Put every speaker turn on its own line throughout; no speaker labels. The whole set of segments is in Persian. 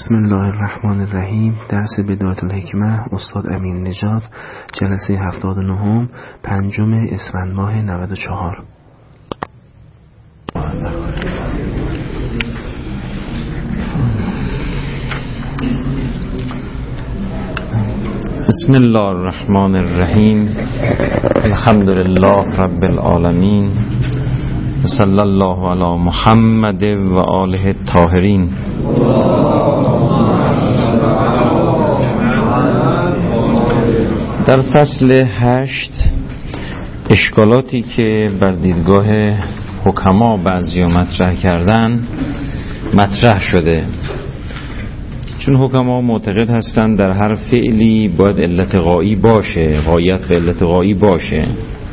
بسم الله الرحمن الرحیم. درس بدایت الحکمه، استاد امین نژاد، جلسه 79، 5 اسفند ماه 94.
بسم الله الرحمن الرحیم. الحمد لله رب العالمین، صلی الله علی محمد و آله الطاهرین. در فصل 8 اشکالاتی که بر دیدگاه حکما بعضیا مطرح کردن مطرح شده، چون حکما معتقد هستند در هر فعلی باید علت غایی باشه، غایت و علت غایی باشه.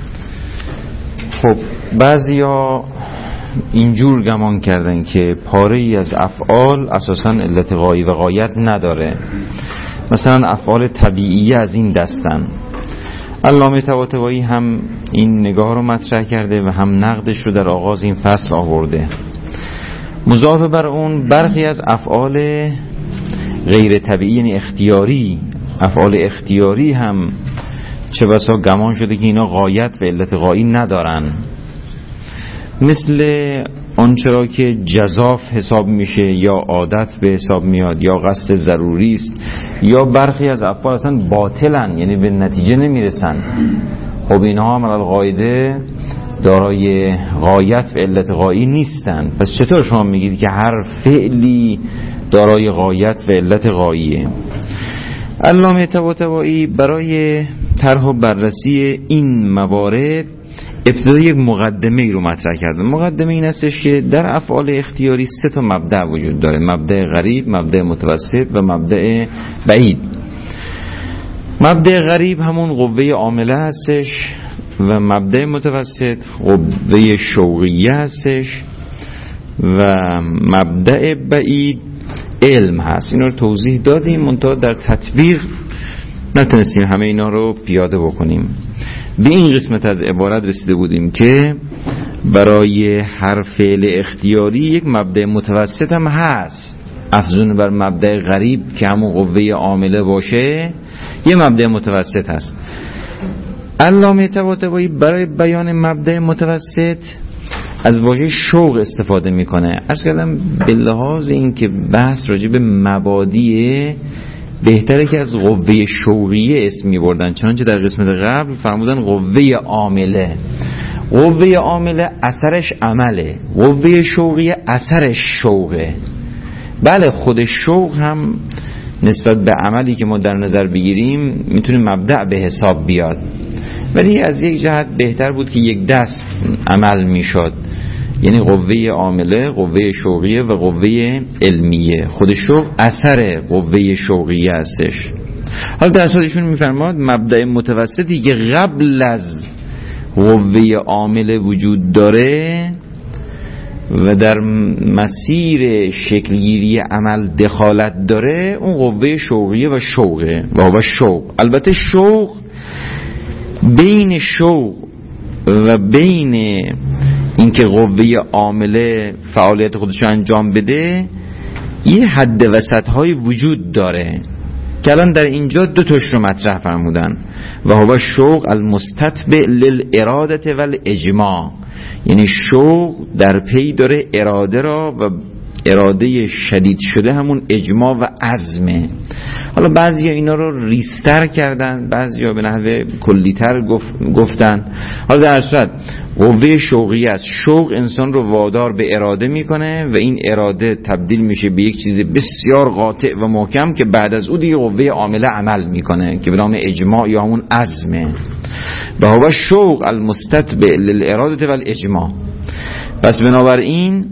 خب بعضیا اینجور گمان کردن که پاره ای از افعال اساساً علت غایی و غایت نداره، مثلا افعال طبیعی از این دستن. علامه طباطبایی هم این نگاه رو مطرح کرده و هم نقدش رو در آغاز این فصل آورده. مضاف بر اون برخی از افعال غیر طبیعی، یعنی اختیاری، افعال اختیاری هم چه بسا گمان شده که اینا غایت و علت غایی ندارن، مثل آنچرا که جزاف حساب میشه یا عادت به حساب میاد یا قصد ضروری است، یا برخی از افعال اصلا باطلن، یعنی به نتیجه نمیرسن. خب اینها هم علی القاعده دارای غایت و علت غایی نیستن. پس چطور شما میگید که هر فعلی دارای غایت و علت غاییه؟ علامه طباطبایی برای طرح و بررسی این موارد ابتدا یک مقدمه ای رو مطرح کرده. مقدمه این هستش که در افعال اختیاری 3 مبدأ وجود داره: مبدأ غریب، مبدأ متوسط و مبدأ بعید. مبدأ غریب همون قوه عامله هستش و مبدأ متوسط قوه شوقیه هستش و مبدأ بعید علم هست. اینا رو توضیح دادیم، منتها در تطبیق نتونستیم همه اینا رو پیاده بکنیم. به این قسمت از عبارت رسیده بودیم که برای هر فعل اختیاری یک مبدأ متوسط هم هست، افزون بر مبدأ غریب که همون قوه عامله باشه یه مبدأ متوسط هست. علامه طباطبایی برای بیان مبدأ متوسط از واژه شوق استفاده میکنه. عرض کردم به لحاظ این که بحث راجع به مبادیه، بهتره که از قوه شوقیه اسم میبردن، چنانچه در قسمت قبل فرمودن قوه عامله. قوه عامله اثرش عمله، قوه شوقیه اثرش شوقه. بله خود شوق هم نسبت به عملی که ما در نظر بگیریم میتونه مبدأ به حساب بیاد، ولی از یک جهت بهتر بود که یک دست عمل میشد، یعنی قوه عامله، قوه شوقیه و قوه علمیه. خود شوق اثر قوه شوقیه هستش. حالا در اصلشون میفرماد مبدأ متوسطی که قبل از قوه عامله وجود داره و در مسیر شکلگیری عمل دخالت داره، اون قوه شوقیه و شوقه و شوق. البته شوق بین شوق و بین اینکه قوه عامله فعالیت خودش انجام بده یه حد وسط های وجود داره که الان در اینجا 2 تاش رو مطرح فرمودن. و هو شوق المستتبع للارادت و الاجماع، یعنی شوق در پی داره اراده را و اراده شدید شده همون اجماع و عزمه. حالا بعضیا اینا رو ریستر کردن، بعضیا به نحو کلیتر گفتن. حالا در صورت قوه شوقی است. شوق انسان رو وادار به اراده میکنه و این اراده تبدیل میشه به یک چیز بسیار قاطع و محکم که بعد از او دیگه قوه عامله عمل میکنه که به نام اجماع یا همون عزمه. و هو شوق المستتبع للاراده و الاجماع. پس بنابراین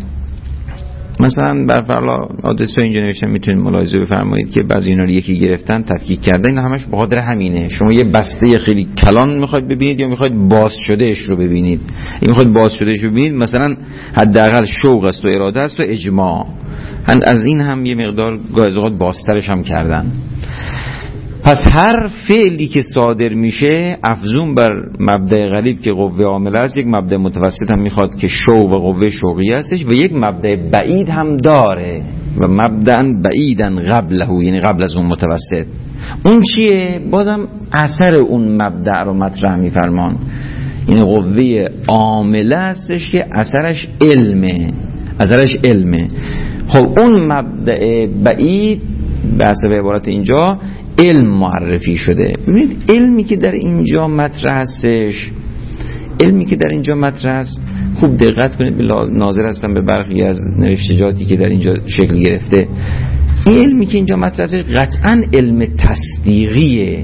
مثلا برفرلا آدرس اینجا نوشتم، میتونید ملاحظه بفرمایید که بعضی اینا رو یکی گرفتن تفکیک کردن. این همش به خاطر همینه. شما یه بسته خیلی کلان میخواید ببینید یا میخواید باز شدهش رو ببینید؟ این میخواید باز شدهش رو ببینید، مثلا حداقل شوق است و اراده است و اجماع. از این هم یه مقدار گاهی اوقات بازترش هم کردن. پس هر فعلی که صادر میشه افزون بر مبدأ غریب که قوه عامله است، یک مبدأ متوسط هم میخواد که شوق و قوه شوقیه هستش و یک مبدأ بعید هم داره و مبدأ بعیدا قبله، یعنی قبل از اون متوسط. اون چیه؟ بازم اثر اون مبدأ رو مطرح میفرمان. این قوه عامله هستش که اثرش علمه. خب اون مبدأ بعید به حسب عبارت اینجا علم معرفی شده. ببینید علمی که در اینجا مطرح است، خوب دقت کنید، ناظر هستم به برخی از نوشتجاتی که در اینجا شکل گرفته. این علمی که اینجا مطرح است قطعا علم تصدیقیه،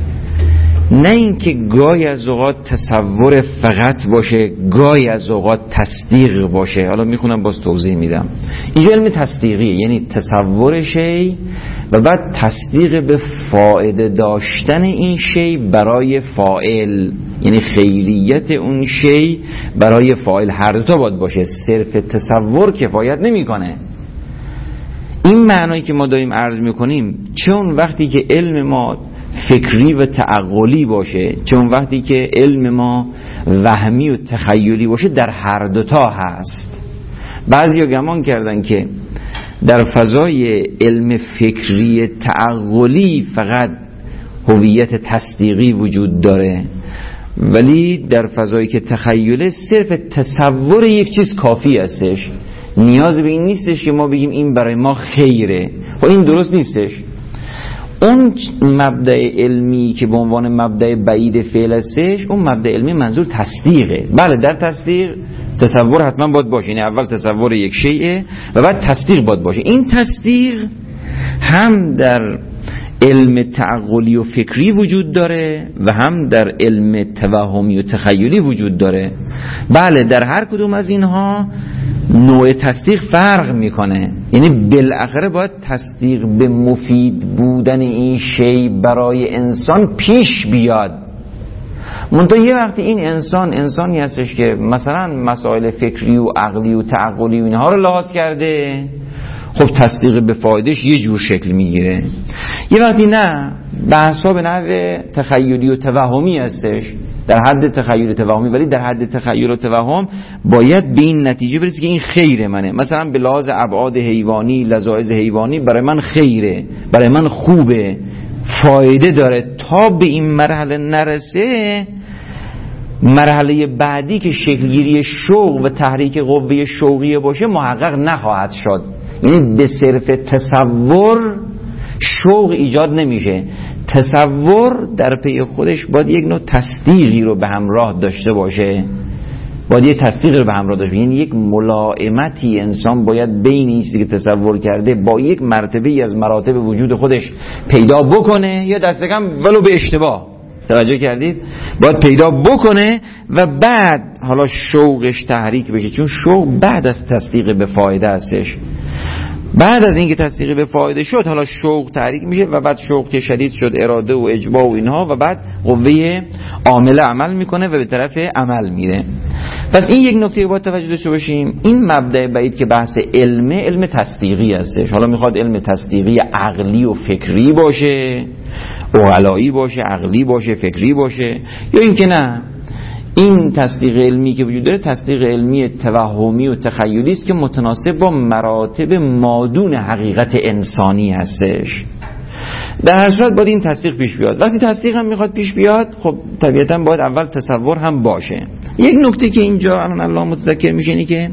نه اینکه گاهی از اوقات تصور فقط باشه، گاهی از اوقات تصدیق باشه. حالا میخونم باز توضیح میدم. اینجا علم تصدیقیه، یعنی تصور شی و بعد تصدیق به فایده داشتن این شی برای فاعل، یعنی خیریت اون شی برای فاعل. هر دو تا باید باشه، صرف تصور کفایت نمیکنه. این معنایی که ما داریم عرض میکنیم، چه اون وقتی که علم ما فکری و تعقلی باشه، چه اون وقتی که علم ما وهمی و تخیلی باشه، در هر دوتا هست. بعضیا گمان کردن که در فضای علم فکری تعقلی فقط هویت تصدیقی وجود داره، ولی در فضایی که تخیله صرف تصور یک چیز کافی هستش، نیاز به این نیستش که ما بگیم این برای ما خیره. خب این درست نیستش. اون مبدأ علمی که به عنوان مبدأ بعید فعل هستش، اون مبدأ علمی منظور تصدیقه. بله، در تصدیق تصور حتما باید باشه، یعنی اول تصور یک شیء و بعد تصدیق باید باشه. این تصدیق هم در علم تعقلی و فکری وجود داره و هم در علم توهمی و تخیلی وجود داره. بله، در هر کدوم از اینها نوع تصدیق فرق میکنه، یعنی بالاخره باید تصدیق به مفید بودن این شی برای انسان پیش بیاد. منتها یه وقتی این انسانی هستش که مثلا مسائل فکری و عقلی و تعقلی و اینها رو لحاظ کرده، خب تصدیق به فایدهش یه جور شکل میگیره. یه وقتی نه، بحثا به نحو تخیلی و توهمی هستش، در حد تخیل و توهمی، ولی در حد تخیل و توهم باید به این نتیجه برسی که این خیر منه. مثلا به لحاظ ابعاد حیوانی، لذایذ حیوانی برای من خیره، برای من خوبه، فایده داره. تا به این مرحله نرسه، مرحله بعدی که شکلگیری شوق و تحریک قوه شوقیه باشه محقق نخواهد شد. یعنی به صرف تصور شوق ایجاد نمیشه. تصور در پی خودش باید یک نوع تصدیقی رو به همراه داشته باشه، باید یک تصدیق رو به همراه داشته باشه. یعنی یک ملائمتی انسان باید بین این چیزی که تصور کرده با یک مرتبه از مراتب وجود خودش پیدا بکنه، یا دست کم ولو به اشتباه، توجه کردید؟ باید پیدا بکنه و بعد حالا شوقش تحریک بشه، چون شوق بعد از تصدیق به فایده هستش. بعد از اینکه تصدیق به فایده شد، حالا شوق تحریک میشه و بعد شوق که شدید شد، اراده و اجباع و اینها، و بعد قوه عامله عمل میکنه و به طرف عمل میره. پس این یک نکته باید توجه داشته باشیم. این مبدأ بعید که بحث علم تصدیقی هستش. حالا میخواد علم تصدیقی عقلی و فکری باشه، عقلایی باشه، عقلی باشه، فکری باشه، یا اینکه نه، این تصدیق علمی که وجود داره تصدیق علمی توهمی و تخیلی است که متناسب با مراتب مادون حقیقت انسانی هستش. در هر صورت باید این تصدیق پیش بیاد. وقتی تصدیق هم میخواد پیش بیاد، خب طبیعتا باید اول تصور هم باشه. یک نکته که اینجا الان الله متذکر میشه اینه که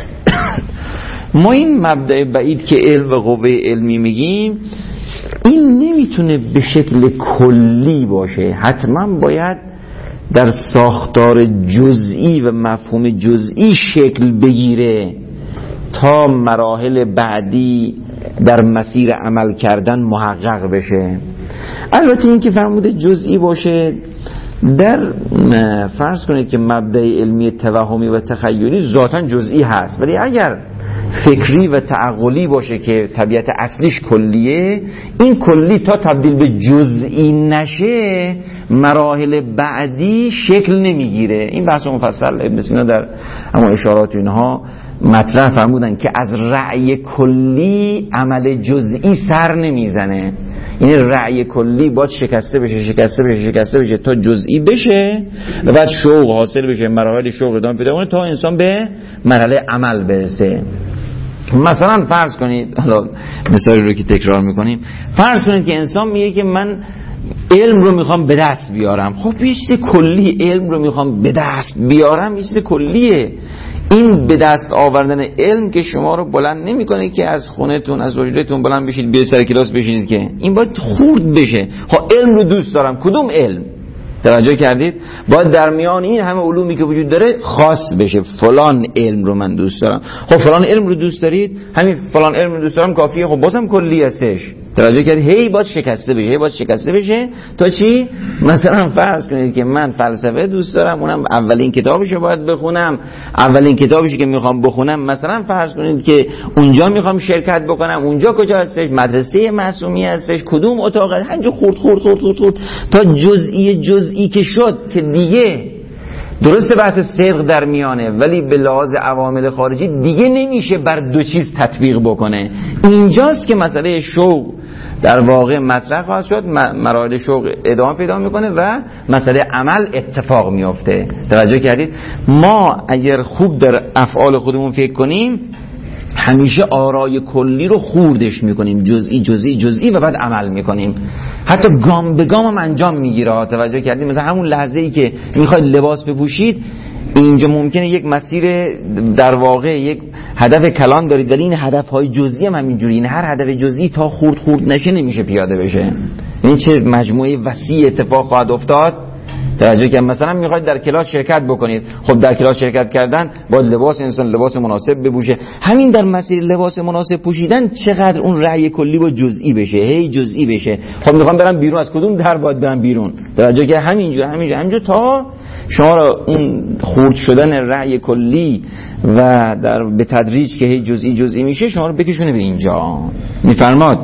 ما این مبدأ بعید که علم و قوه علمی میگیم، این نمیتونه به شکل کلی باشه، حتما باید در ساختار جزئی و مفهوم جزئی شکل بگیره تا مراحل بعدی در مسیر عمل کردن محقق بشه. البته این که فرموده جزئی باشه، در فرض کنید که مبدأ علمی توهمی و تخیلی ذاتاً جزئی هست، ولی اگر فکری و تعقلی باشه که طبیعت اصلیش کلیه، این کلی تا تبدیل به جزئی نشه مراحل بعدی شکل نمیگیره. این بحث مفصل ابن سینا در اما اشارات اینها مطرح فرمودن که از رأی کلی عمل جزئی سر نمیزنه. این رأی کلی باید شکسته بشه تا جزئی بشه و بعد شوق حاصل بشه، مراحل شوق ادامه پیدا کنه تا انسان به مرحله عمل برسه. مثلا فرض کنید، حالا مثالی رو که تکرار میکنیم، فرض کنید که انسان میگه که من علم رو میخوام به دست بیارم. خب یه چیز کلی، علم رو میخوام به دست بیارم یه چیز کلیه. این به دست آوردن علم که شما رو بلند نمیکنه که از خونه‌تون از حجرتون بلند بشید بیاید سر کلاس بشینید، که این باید خورد بشه. خب علم رو دوست دارم، کدوم علم؟ توجه کردید؟ باید در میان این همه علومی که وجود داره خاص بشه، فلان علم رو من دوست دارم. خب فلان علم رو دوست دارید، همین فلان علم رو دوست دارم کافیه. خب بازم کلی هستش. توجه کردید؟ هی باید شکسته بشه، هی باید شکسته بشه تا چی؟ مثلا فرض کنید که من فلسفه دوست دارم، اونم اولین کتابشو باید بخونم. اولین کتابی که میخوام بخونم مثلا فرض کنید که اونجا میخوام شرکت بکنم. اونجا کجا هستش؟ مدرسه معصومی هستش. کدوم اتاق؟ همینجا خورد تا جزئی که شد که دیگه درسته بحث صدق در میانه، ولی به لحاظ عوامل خارجی دیگه نمیشه بر دو چیز تطبیق بکنه. اینجاست که مسئله شوق در واقع مطرح خواهد شد، مراحل شوق ادامه پیدا میکنه و مسئله عمل اتفاق میفته. توجه کردید؟ ما اگر خوب در افعال خودمون فکر کنیم همیشه آرای کلی رو خوردش میکنیم، جزئی و بعد عمل میکنیم. حتی گام به گام هم انجام میگیره. توجه کردید؟ مثلا همون لحظه ای که میخواید لباس بپوشید، اینجا ممکنه یک مسیر در واقع یک هدف کلان دارید، ولی این هدفهای جزئی هم همینجوری. این هر هدف جزئی تا خورد نشه نمیشه پیاده بشه. این چه مجموعه وسیع اتفاق خواهد افتاد. توجه که مثلا میخواید در کلاس شرکت بکنید، خب در کلاس شرکت کردن باید لباس انسان لباس مناسب بپوشه. همین در مسیر لباس مناسب پوشیدن چقدر اون رأی کلی با جزئی بشه، هی جزئی بشه. خب میخوام برم بیرون، از کدوم در باید برم بیرون؟ توجه که همینجا تا شما را اون خورد شدن رأی کلی و به تدریج که هی جزئی میشه شما رو بکشونه به اینجا. میفرماد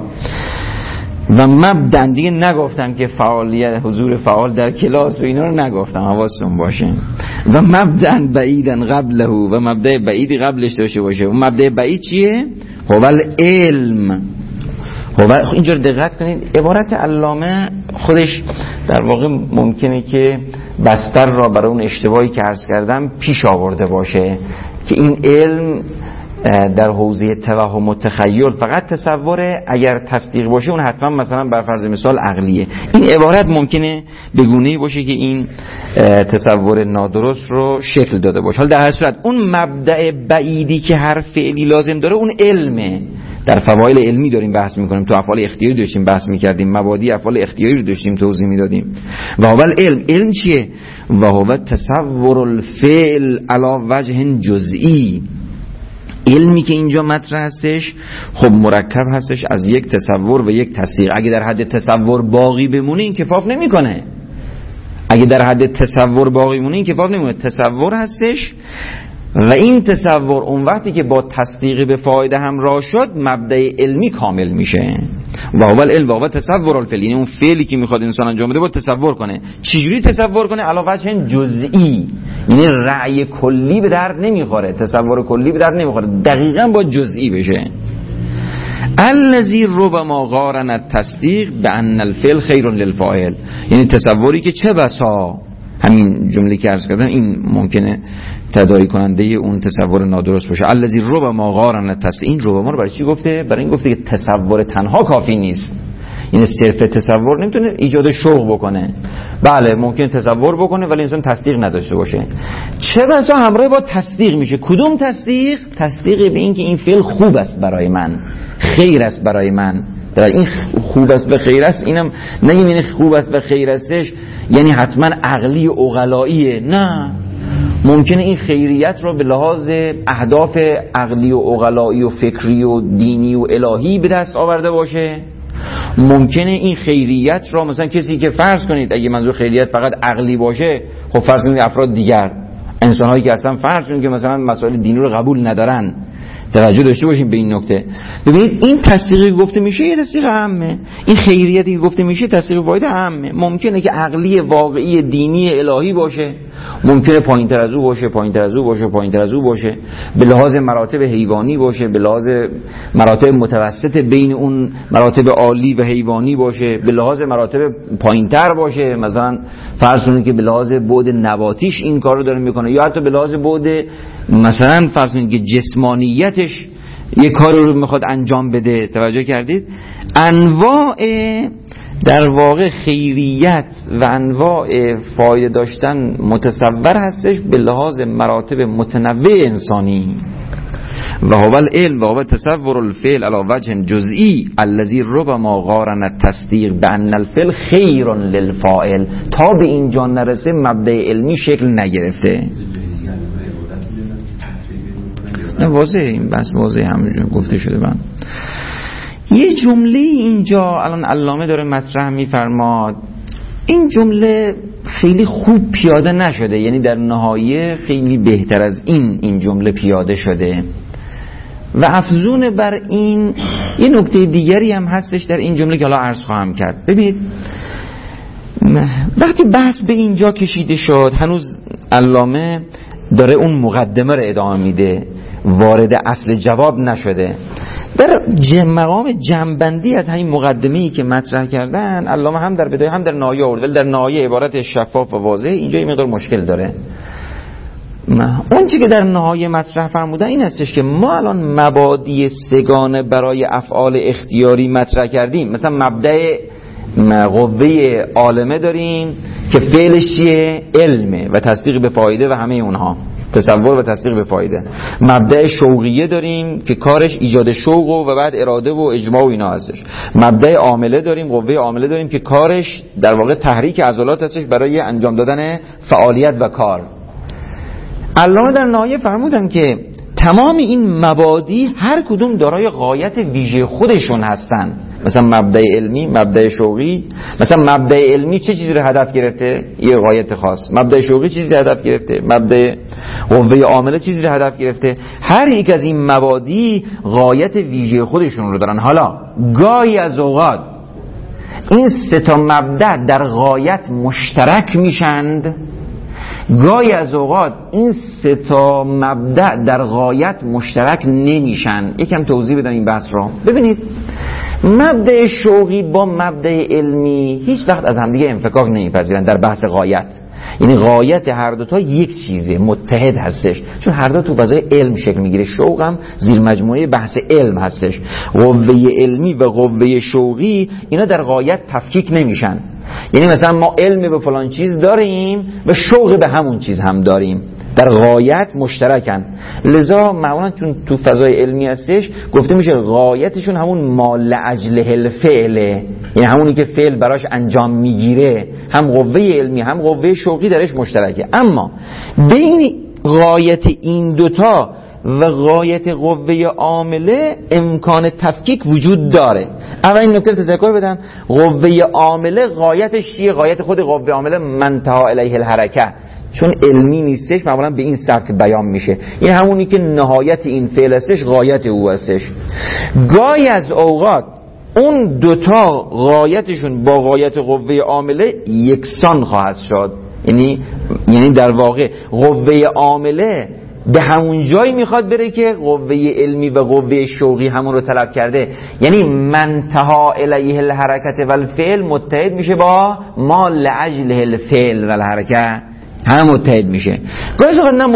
و مبدأ، دیگه نگفتم که فعالیت حضور فعال در کلاس و اینا رو نگفتم، حواستون باشه. و مبدأ بعیدا قبله، و مبدأ بعیدی قبلش داشته باشه. و مبدأ بعید چیه؟ هو العلم. اینجا دقت کنید، عبارت علامه خودش در واقع ممکنه که بستر را برای اون اشتباهی که عرض کردم پیش آورده باشه که این علم در حوزه توهم و تخیل فقط تصوره، اگر تصدیق باشه اون حتما مثلا بر فرض مثال عقلیه. این عبارت ممکنه به گونه‌ای باشه که این تصور نادرست رو شکل داده باشه. حالا در هر صورت اون مبدأ بعیدی که هر فعلی لازم داره اون علمه. در فواید علمی داریم بحث میکنیم، تو افعال اختیاری داشتیم بحث میکردیم، مبادی افعال اختیاری رو داشتیم توضیح میدادیم. و هو علم چیه؟ و هو تصور الفعل علی وجه جزئی. علمی که اینجا مطرح هستش خب مرکب هستش از یک تصور و یک تصدیق. اگه در حد تصور باقی بمونه این کفاف نمیکنه. تصور هستش و این تصور اون وقتی که با تصدیق به فایده همراه شد مبدأ علمی کامل میشه. و اول علم و اول تصور الفعل، یعنی اون فعلی که میخواد انسان انجام بده باید تصور کنه. چجوری تصور کنه؟ علاوه بر جزئی، یعنی رأی کلی به درد نمیخوره، تصور کلی به درد نمیخوره، دقیقاً با جزئی بشه. الذی ربما قارن التصدیق بان الفعل خیر للفاعل، یعنی تصوری که چه بسا همین جمله که عرض کردم این ممکنه تداعی کننده اون تصور نادرست باشه. الذی ربما قارن التصدیق، این ربما رو برای چی گفته؟ برای این گفته که تصور تنها کافی نیست، یعنی صرف تصور نمیتونه ایجاد شوق بکنه. بله ممکن تصور بکنه ولی انسان تصدیق نداشته باشه. چه بسا همراه با تصدیق میشه. کدوم تصدیق؟ تصدیق به این که این فعل خوب است برای من، خیر است برای من. در این خوب است و خیر است اینم نگیم این خوب است و خیر استش یعنی حتما عقلی و عقلاییه، نه، ممکنه این خیریت رو به لحاظ اهداف عقلی و عقلایی و فکری و دینی و الهی به دست آورده باشه. ممکنه این خیریت را مثلا کسی که فرض کنید اگه منظور خیریت فقط عقلی باشه، خب فرض کنید افراد دیگر انسان‌هایی که اصلا فرض کنید که مثلا مسائل دینی رو قبول ندارن، توجه داشته باشیم به این نکته. ببینید این تصدیقی گفته میشه یه تصدیق عامه، این خیریتی گفته میشه تصدیق واحد عامه. ممکنه که عقلی واقعی دینی الهی باشه، ممکنه پایین‌تر از او باشه، به لحاظ مراتب حیوانی باشه، به لحاظ مراتب متوسط بین اون مراتب عالی و حیوانی باشه، به لحاظ مراتب پایین‌تر باشه، مثلا فرض کنید که به لحاظ بعد نباتیش این کارو داره میکنه، یا حتی به لحاظ بعد مثلا فرض کنید که جسمانیتش یه کار رو میخواد انجام بده. توجه کردید؟ انواع در واقع خیریت و انواع فایده داشتن متصور هستش به لحاظ مراتب متنوع انسانی. و هو العلم و هو تصور الفعل علی وجه جزئی الذی ربما قارن التصدیق بان الفعل خیر للفاعل. تا به اینجا نرسه مبدأ علمی شکل نگرفته. نه واضحه، این بس واضحه، همونجور گفته شده. من یه جمله اینجا الان علامه داره مطرح میفرماد، این جمله خیلی خوب پیاده نشده، یعنی در نهایه خیلی بهتر از این جمله پیاده شده. و افزون بر این یه نکته دیگری هم هستش در این جمله که حالا عرض خواهم کرد. ببینید وقتی بحث به اینجا کشیده شد، هنوز علامه داره اون مقدمه رو ادامه میده، وارد اصل جواب نشده. در مقام جنبندی از همین مقدمه‌ای که مطرح کردن، علامه هم در بدایه هم در نهایه آورد، ولی در نهایه عبارت شفاف و واضح، اینجا یه مقدار مشکل داره. اون چیزی که در نهایه مطرح فرمودن این هستش که ما الان مبادی سگانه برای افعال اختیاری مطرح کردیم. مثلا مبدأ قوه عالمه داریم که فعلش چیه؟ علمه و تصدیق به فایده و همه اونها، تصور و تصدیق به فایده. مبدأ شوقیه داریم که کارش ایجاد شوق و بعد اراده و اجماع و اینا هستش. مبدأ عامله داریم، قوه عامله داریم که کارش در واقع تحریک عضلات هستش برای انجام دادن فعالیت و کار. علامه در نهایه فرمودن که تمام این مبادی هر کدوم دارای غایت ویژه خودشون هستن. مثلا مبدأ علمی، مبدأ شوقی، مثلا مبدأ علمی چه چیزی رو هدف گرفته؟ یه غایت خاص. مبدأ شوقی چیزی رو هدف گرفته، مبدأ قوه عامله چیزی رو هدف گرفته. هر یک از این مبادی غایت ویژه خودشون رو دارن. حالا گاهی از اوقات این سه تا مبدأ در غایت مشترک میشند، گاهی از اوقات این سه تا مبدأ در غایت مشترک نمیشن. یکم توضیح بدم این بحث رو. ببینید مبدأ شوقی با مبدأ علمی هیچ وقت از همدیگه انفکاک نمیپذیرن در بحث غایت. یعنی غایت هر دوتا یک چیزه، متحد هستش، چون هر دو تو فضای علم شکل میگیره. شوق هم زیر مجموعه بحث علم هستش. قوه علمی و قوه شوقی اینا در غایت تفکیک نمیشن. یعنی مثلا ما علم به فلان چیز داریم و شوق به همون چیز هم داریم، در غایت مشترکن. لذا معمولا چون تو فضای علمی هستش گفته میشه غایتشون همون ما لاجله الفعله، یعنی همونی که فعل براش انجام میگیره، هم قوه علمی هم قوه شوقی درش مشترکه. اما بین غایت این دوتا و غایت قوه عامله امکان تفکیک وجود داره. اولین نکته تذکر بدم، قوه عامله غایتش چیه؟ غایت خود قوه عامله منتهی الیه الحرکه، چون علمی نیستش معمولا به این سبک بیان میشه. این همونی که نهایت این فعل هستش غایت او هستش. گاهی از اوقات اون دوتا غایتشون با غایت قوه عامله یکسان خواهد شد. یعنی در واقع قوه عامله به همون جایی میخواد بره که قوه علمی و قوه شوقی همون رو طلب کرده. یعنی منتهی الیه الحرکت و الفعل متحد میشه با ما لاجله الفعل و الحرکت، هم متحد میشه. گاهی اوقات نه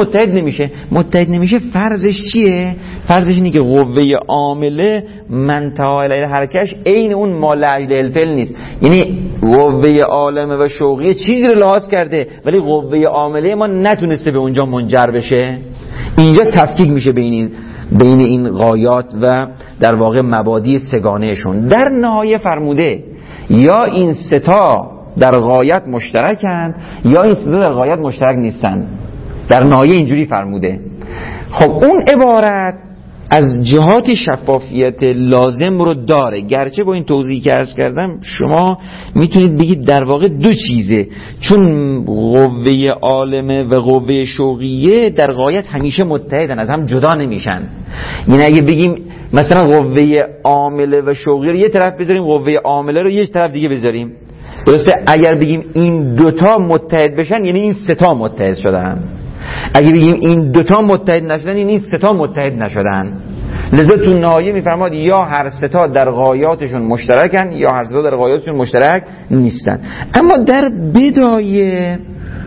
متحد نمیشه. فرضش چیه؟ فرضش اینه که قوه عامله منتهی الیه الحرکتش عین اون ما لاجله الفعل نیست. یعنی قوه عالمه و شوقی چیزی رو لحاظ کرده ولی قوه عامله ما نتونسته به اونجا منجر بشه. اینجا تفکیک میشه بین این غایات و در واقع مبادی سگانهشون. در نهایه فرموده یا این ستا در غایت مشترکن یا این ستا در غایت مشترک نیستن. در نهایه اینجوری فرموده. خب اون عبارت از جهات شفافیت لازم رو داره، گرچه با این توضیحی که عرض کردم شما میتونید بگید در واقع دو چیزه، چون قوه عالمه و قوه شوقیه در غایت همیشه متحدن، از هم جدا نمیشن. یعنی اگه بگیم مثلا قوه عامله و شوقیه رو یه طرف بذاریم، قوه عامله رو یه طرف دیگه بذاریم، درسته؟ اگر بگیم این دوتا متحد بشن یعنی این ستا متحد شدن. اگه بگیم این دوتا متحد نشدن یعنی این ستا متحد نشدن. لذا تو نهایه میفرماد یا هر ستا در غایاتشون مشترکن یا هر ستا در غایاتشون مشترک نیستن. اما در بدایه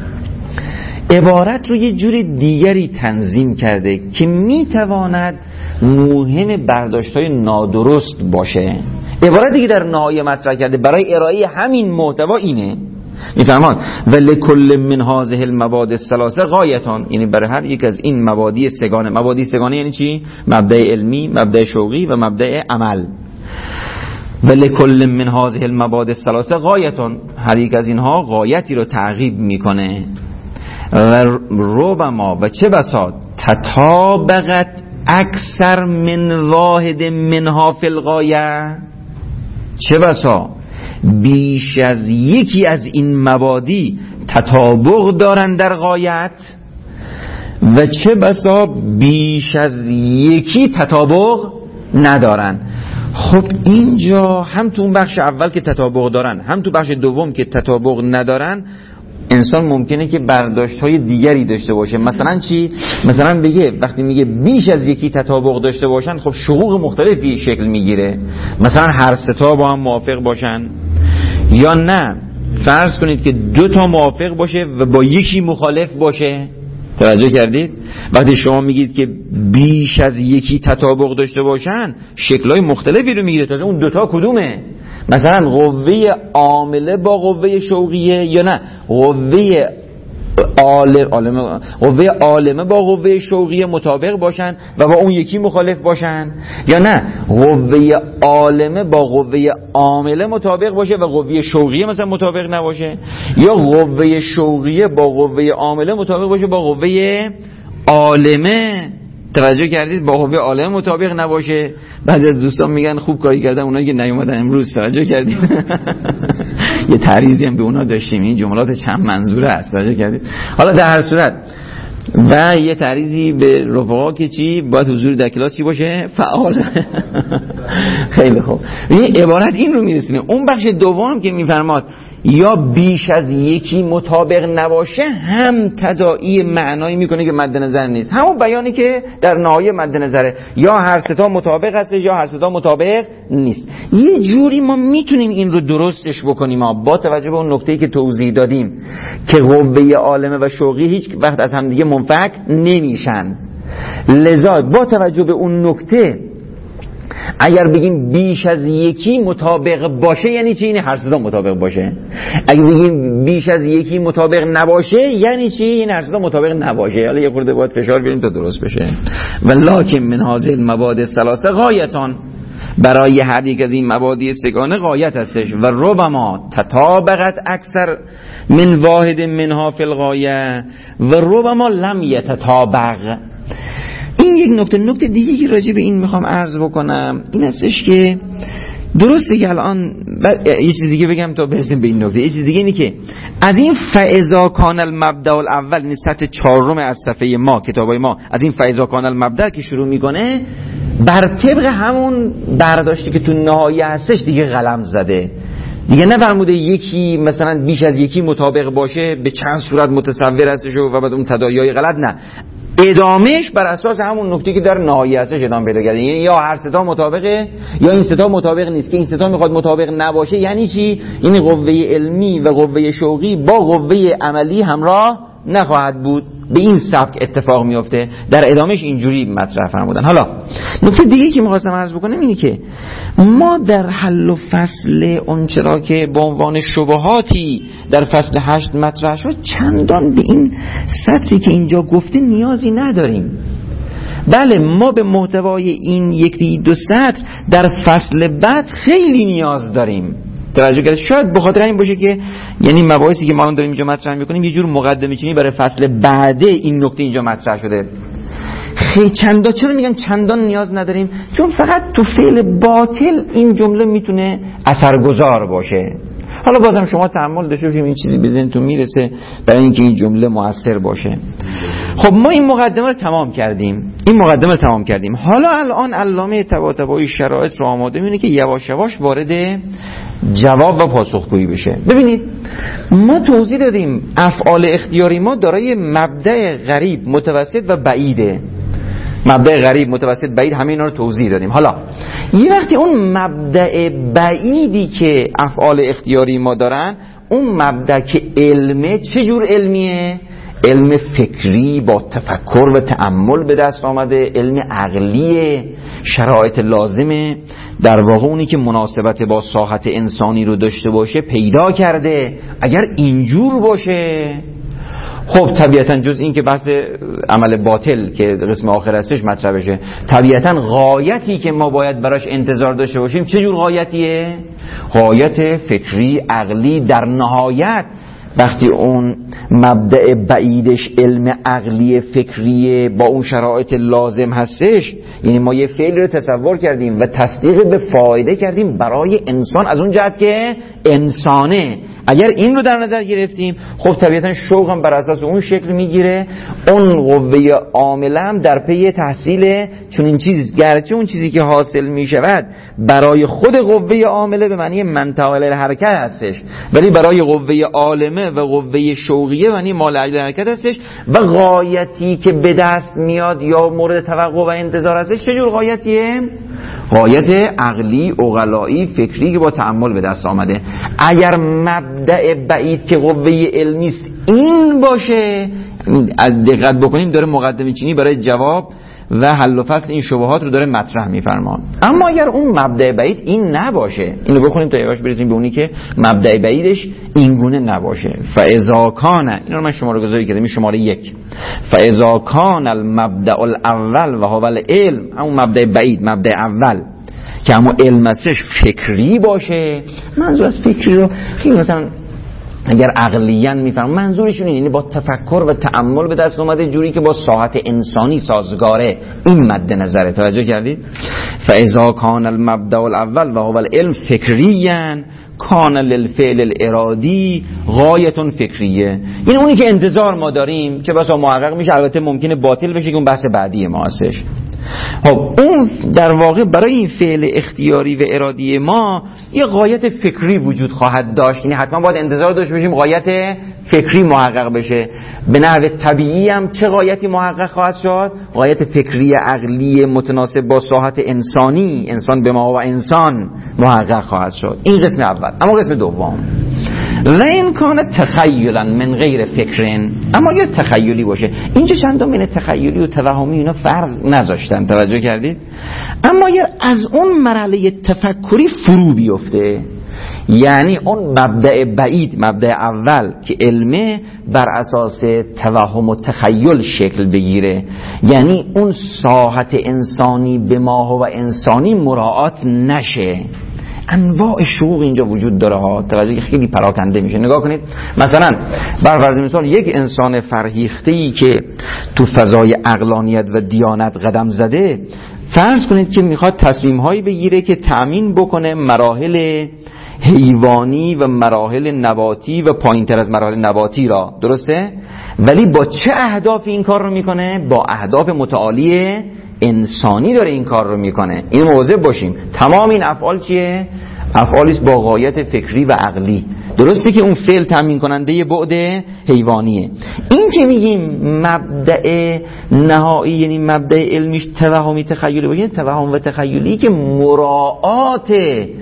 عبارت رو یه جوری دیگری تنظیم کرده که میتواند موهم برداشت‌های نادرست باشه. عبارتی که در نهایه مطرح کرده برای ارائه همین محتوا اینه، میفهمید؟ ولکل من هذه المواد الثلاثه غایتان، یعنی برای هر یک از این مبادی سگانه یعنی چی؟ مبدأ علمی، مبدأ شوقی و مبدأ عمل. ولکل من هذه المواد الثلاثه غایتان، هر یک از اینها غایتی رو تعقیب میکنه. و ربما و چه بسا تطابقت اکثر من واحد منها فی الغایه، چه بسا بیش از یکی از این مبادی تطابق دارن در غایت و چه بسا بیش از یکی تطابق ندارن. خب اینجا هم تو اون بخش اول که تطابق دارن، هم تو بخش دوم که تطابق ندارن، انسان ممکنه که برداشت‌های دیگری داشته باشه. مثلا چی؟ مثلا بگه وقتی میگه بیش از یکی تطابق داشته باشن، خب شقوق مختلفی شکل میگیره. مثلا هر سه تا با هم موافق باشن، یا نه فرض کنید که دو تا موافق باشه و با یکی مخالف باشه. توجه کردید؟ وقتی شما میگید که بیش از یکی تطابق داشته باشن، شکل‌های مختلفی رو میگیره. تازه اون دوتا کدومه؟ مثلا قوه عامله با قوه شوقیه، یا نه قوه عالمه با قوه شوقیه مطابق باشن و با اون یکی مخالف باشن، یا نه قوه عالمه با قوه عامله مطابق باشه و قوه شوقیه مثلا مطابق نباشه، یا قوه شوقیه با قوه عامله مطابق باشه با قوه عالمه. توجه کردید؟ با قوه عالمه مطابق نباشه. بعضی از دوستان میگن خوب کاری کردن اونایی که نیومدن امروز. توجه کردید؟ یه تعریضی هم به اونا داشتیم. این جملات چند منظوره است. توجه کردید؟ حالا در هر صورت و یه تعریضی به رفقا که چی باید حضور در کلاس چی باشه؟ فعال. خیلی خوب. این عبارت این رو میرسونه. اون بخش دوم که میفرماد یا بیش از یکی مطابق نباشه، هم تداعی معنایی میکنه که مد نظر نیست، همون بیانی که در نهایه مد نظره، یا هر سه تا مطابق هست یا هر سه تا مطابق نیست. یه جوری ما میتونیم این رو درستش بکنیم با توجه به اون نکته‌ای که توضیح دادیم که قوه عالمه و شوقی هیچ وقت از هم دیگه منفک نمیشن. لذا با توجه به اون نکته اگر بگیم بیش از یکی مطابق باشه یعنی چی؟ یعنی هر سه تا مطابق باشه. اگر بگیم بیش از یکی مطابق نباشه یعنی چی؟ یعنی هر سه تا مطابق نباشه. حالا یه خورده باید فشار بیاریم تا درست بشه. ولکن من هذه المواد الثلاثه غایتان، برای هر یک از این مبادی سگانه غایت هستش. و ربما تطابقت اکثر من واحد منها فی الغایه و ربما لم یتطابق. این یک نکته دیگه که راجع به این میخوام عرض بکنم این هستش که درسته که الان یه چیز دیگه بگم تا برسیم به این نکته. یه چیز دیگه اینه که از این فاذا کان المبدأ الاول، این سطح 4 از صفحه ما کتابای ما، از این فاذا کان المبدأ که شروع میکنه بر طبق همون برداشتی که تو نهایه هستش دیگه قلم زده. دیگه نفرموده یکی مثلا بیش از یکی مطابق باشه به چند صورت متصور هستش و بعد اون تداعیای غلط، نه، ادامهش بر اساس همون نکته که در نهایه هستش ادامه پیدا کرده. یعنی یا هر سه تا مطابقه یا این سه تا مطابق نیست. که این سه تا میخواد مطابق نباشه یعنی چی؟ این قوه علمی و قوه شوقی با قوه عملی همراه نخواهد بود. به این سبک اتفاق میفته. در ادامهش اینجوری مطرح فرمودن. حالا نکته دیگه که میخواستم عرض بکنم اینه که ما در حل و فصل اون چرا که به عنوان شبهاتی در فصل 8 مطرح شد چندان به این سطری که اینجا گفته نیازی نداریم. بله ما به محتوای این یکی دو سطر در فصل بعد خیلی نیاز داریم. توجه کنید. شاید به خاطر این باشه که یعنی مباحثی که ما الان داریم اینجا مطرح می‌کنیم یه جور مقدمه چینی برای فصل بعد این نکته اینجا مطرح شده. خیلی چرا میگم چندان نیاز نداریم؟ چون فقط تو فعل باطل این جمله میتونه اثرگذار باشه. حالا بازم شما تأمل داشته باشید این چیزی به ذهنتون میرسه برای اینکه این جمله مؤثر باشه. خب ما این مقدمه رو تمام کردیم. حالا الان علامه طباطبایی شرایط رو آماده می‌کنه که یواش یواش وارد جواب و پاسخگویی بشه. ببینید ما توضیح دادیم افعال اختیاری ما دارای مبدأ قریب، متوسط و بعیده. مبدأ قریب، متوسط، بعید، همه اینا رو توضیح دادیم. حالا یه وقتی اون مبدأ بعیدی که افعال اختیاری ما دارن، اون مبدأ که علمه، چه جور علمیه؟ علم فکری با تفکر و تأمل به دست آمده، علم عقلی شرایط لازمه در واقع اونی که مناسبت با ساحت انسانی رو داشته باشه پیدا کرده. اگر اینجور باشه خب طبیعتا جز این که بحث عمل باطل که قسم آخر هستش مطرح بشه، طبیعتا غایتی که ما باید براش انتظار داشته باشیم چه جور غایتیه؟ غایت فکری عقلی. در نهایت وقتی اون مبدأ بعیدش علم عقلی فکری با اون شرایط لازم هستش، یعنی ما یه فعل رو تصور کردیم و تصدیق به فایده کردیم برای انسان از اون جهت که انسانه، اگر این رو در نظر گرفتیم خب طبیعتا شوق هم بر اساس اون شکل میگیره. اون قوه عامله هم در پی تحصیل چون این چیز، گرچه اون چیزی که حاصل میشود برای خود قوه عامله به معنی منطقه حرکت هستش، ولی برای قوه عالمه و قوه شوقیه معنی مال اجل حرکت هستش. و غایتی که به دست میاد یا مورد توقع و انتظار هستش چه جور غایتیه؟ غایت عقلی، عقلایی، فکری که با تأمل به دست آمده. اگر مبدأ بعید که قوه علمی است این باشه، دقت بکنیم داره مقدمه چینی برای جواب و حل و فصل این شبهات رو داره مطرح میفرمان. اما اگر اون مبدأ بعید این نباشه، اینو بخونیم تا یواش برسیم به اونی که مبدأ بعیدش این گونه نباشه. فاذا کان، اینا رو من شماره گذاری کردم، شماره 1. فاذا کان المبدأ الاول و هو العلم، همون مبدأ بعید، مبدأ اول که همون علم هستش فکری باشه. منظور از فکری رو خیلی مثلا اگر عقلیاً میفهم منظورشون اینه، یعنی با تفکر و تأمل به دست اومده جوری که با ساحت انسانی سازگاره. این مد نظره، توجه کردید؟ فاذا کان المبدأ الاول و هو العلم فکریاً کان للفعل الارادی غایتون فکریه. این اونی که انتظار ما داریم که بسا محقق میشه، البته ممکنه باطل بشه که اون بحث بعدی ما هستش. خب اون در واقع برای این فعل اختیاری و ارادی ما یه غایت فکری وجود خواهد داشت، یعنی حتما باید انتظار داشته باشیم غایت فکری محقق بشه. به نحو طبیعی هم چه غایتی محقق خواهد شد؟ غایت فکری عقلی متناسب با ساحت انسانی، انسان به ما و انسان محقق خواهد شد. این قسم اول. اما قسم دوم، و این کانه تخیلا من غیر فکرین، اما یه تخیلی باشه. اینجا چند تا من تخیلی و توهمی اینا فرق نذاشتن، توجه کردید؟ اما یه از اون مرحله تفکری فرو بیفته، یعنی اون مبدأ بعید، مبدأ اول که علمه بر اساس توهم و تخیل شکل بگیره، یعنی اون ساحت انسانی به ماه و انسانی مراعات نشه. انواع شوق اینجا وجود داره ها، توجه خیلی پراکنده میشه. نگاه کنید مثلا بر فرض مثال یک انسان فرهیخته‌ای که تو فضای عقلانیت و دیانت قدم زده، فرض کنید که میخواد تصمیم‌هایی بگیره که تأمین بکنه مراحل حیوانی و مراحل نباتی و پایین‌تر از مراحل نباتی را، درسته؟ ولی با چه اهداف این کار رو میکنه؟ با اهداف متعالی انسانی داره این کار رو میکنه. این مواظب باشیم. تمام این افعال چیه؟ افعالی است با غایت فکری و عقلی. درسته که اون فعل تامین کننده بعد حیوانیه. این که میگیم مبدأ نهایی، یعنی مبدأ علمیش توهمی تخیلی باشه، توهم و تخیلی که مراعات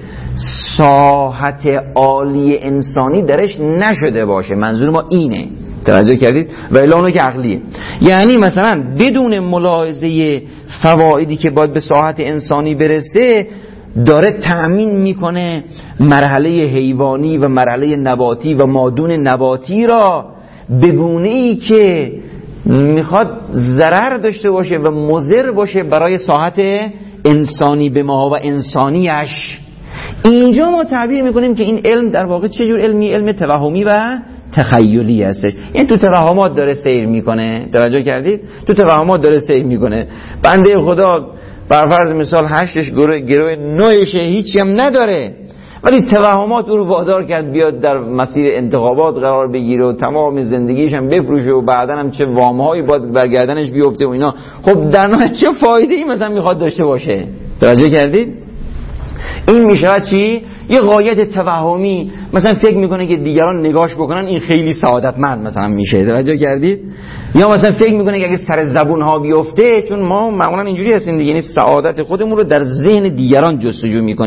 ساحت عالی انسانی درش نشده باشه. منظور ما اینه، توجه کردید؟ و الا اونو که عقلیه، یعنی مثلا بدون ملاحظه فوایدی که باید به ساحت انسانی برسه داره تأمین میکنه مرحله حیوانی و مرحله نباتی و مادون نباتی را به گونه‌ای که میخواد ضرر داشته باشه و مضر باشه برای ساحت انسانی به ما و انسانیش. اینجا ما تعبیر میکنیم که این علم در واقع چه جور علمی؟ علم توهمی و تخیلی هستش. این تو توهمات داره سیر میکنه، توجه کردید؟ تو توهمات داره سیر میکنه. بنده خدا بر فرض مثال 8 گروه 9 هیچی هم نداره، ولی توهمات او رو وادار کرد بیاد در مسیر انتخابات قرار بگیره و تمام زندگیش هم بفروشه و بعداً هم چه وام‌هایی باید برگردنش بیفته و اینا. خب در نهایت چه فایده‌ای مثلا میخواد داشته باشه؟ توجه کردید؟ این میشه چی؟ یه غایت توهمی، مثلا فکر میکنه که دیگران نگاش بکنن این خیلی سعادتمند مثلا میشه، توجه کردید؟ یا مثلا فکر میکنه که اگه سر زبون ها بیفته، چون ما معمولا اینجوری هستیم دیگه، یعنی سعادت خودمون رو در ذهن دیگران جستجو میکنیم.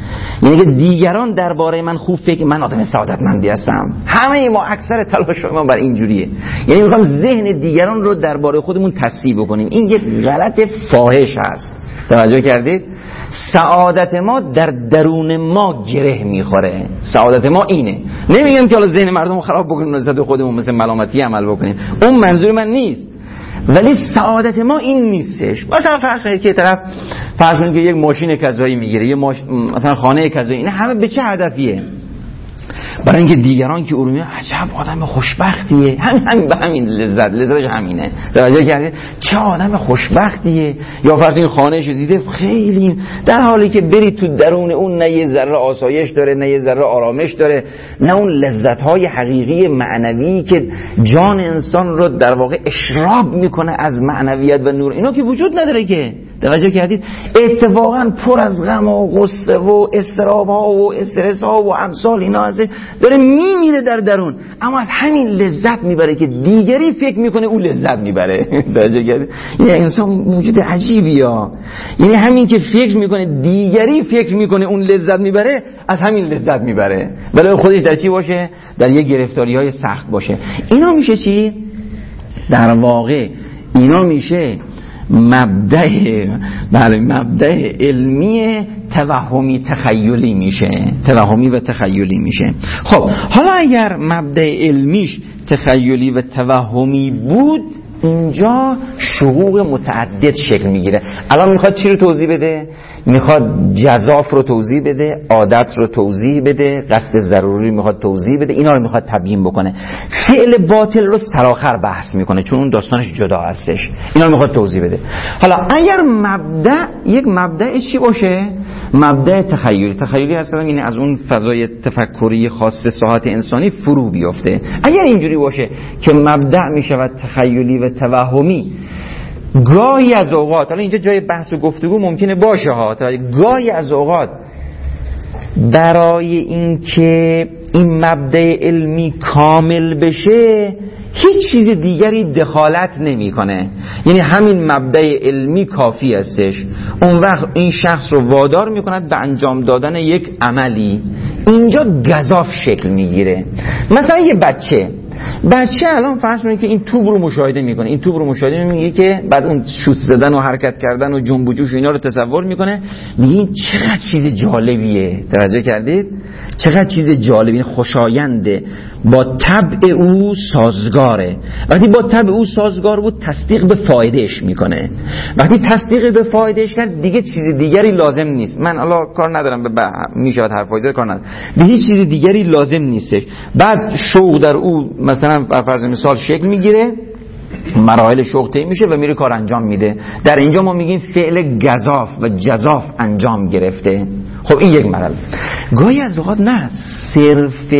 یعنی که دیگران درباره من خوب فکر، من آدم سعادتمندی هستم. همه ما اکثر تلاش ما بر اینجوریه، یعنی میخوام ذهن دیگران رو درباره خودمون تصحیح بکنیم. این یک غلط فاحش هست. توجه کردید؟ سعادت ما در درون ما گره میخوره. سعادت ما اینه. نمیگم که حالا ذهن مردم رو خراب بکنیم نسبت خودمون مثل ملامتی عمل بکنیم، اون منظور من نیست، ولی سعادت ما این نیستش. مثلا فرض کنید که طرف فرض کنید که یک ماشین کذایی میگیره، مثلا خانه کذایی، این همه به چه هدفیه؟ برای اینکه دیگران که ارومیه عجب آدم خوشبختیه، همین به همین لذتش همینه. توجه کردید؟ چه آدم خوشبختیه. یا فرض این خانه‌اش دیده خیلی، در حالی که برید تو درون اون نه یه ذره آسایش داره، نه یه ذره آرامش داره، نه اون لذت‌های حقیقی معنوی که جان انسان رو در واقع اشراب میکنه از معنویت و نور، اینا که وجود نداره که. توجه کردید؟ اتفاقا پر از غم و غصه و اضطراب‌ها و استرس‌ها و امثال اینا از داره میمیره در درون، اما از همین لذت میبره که دیگری فکر میکنه اون لذت میبره. توجه کردید؟ یعنی انسان موجود عجیبیه. یعنی همین که فکر میکنه دیگری فکر میکنه اون لذت میبره، از همین لذت میبره، ولی خودش در چی باشه؟ در یک گرفتاری‌های سخت باشه. اینا میشه چی؟ در واقع اینا میشه مبدأ علمی توهمی تخیلی میشه، توهمی و تخیلی میشه. خب حالا اگر مبدأ علمیش تخیلی و توهمی بود، اینجا شقوق متعدد شکل میگیره. الان میخواد چی رو توضیح بده؟ میخواد جزاف رو توضیح بده، عادت رو توضیح بده، قصد ضروری میخواد توضیح بده، اینا رو میخواد تبیین بکنه. فعل باطل رو سرآخر بحث میکنه چون اون داستانش جدا هستش، اینا رو میخواد توضیح بده. حالا اگر مبدأ یک مبدأ چی باشه؟ مبدأ تخیلی. تخیلی هست که یعنی از اون فضای تفکری خاص ساحت انسانی فرو بیفته. اگر اینجوری باشه که مبدأ میشود تخیلی و توهمی، گاهی از اوقات، حالا اینجا جای بحث و گفتگو ممکنه باشه ها، گاهی از اوقات برای اینکه این مبدأ علمی کامل بشه هیچ چیز دیگری دخالت نمیکنه، یعنی همین مبدأ علمی کافی هستش. اون وقت این شخص رو وادار میکند به انجام دادن یک عملی. اینجا گزاف شکل میگیره. مثلا یه بچه الان فرض کنید که این توپ رو مشاهده میکنه، این توپ رو مشاهده میگه که بعد اون شوت زدن و حرکت کردن و جنب و جوش اینا رو تصور میکنه، میگه چقدر چیز جالبیه. توجه کردید؟ چقدر چیز جالبی، خوشاینده، با طبع او سازگاره. وقتی با طبع او سازگار بود تصدیق به فایدهش میکنه. وقتی تصدیق به فایدهش کرد دیگه چیز دیگری لازم نیست. من الان کار ندارم به میشاد حرفای زیاد کار ندارم، به هیچ چیز دیگری لازم نیستش. بعد شوق در او مثلا فرض مثال شکل میگیره، مراحل شوق طی میشه و میره کار انجام میده. در اینجا ما میگیم فعل گزاف و جزاف انجام گرفته. خب این یک مرحله. گاهی از اوقات نه، صرف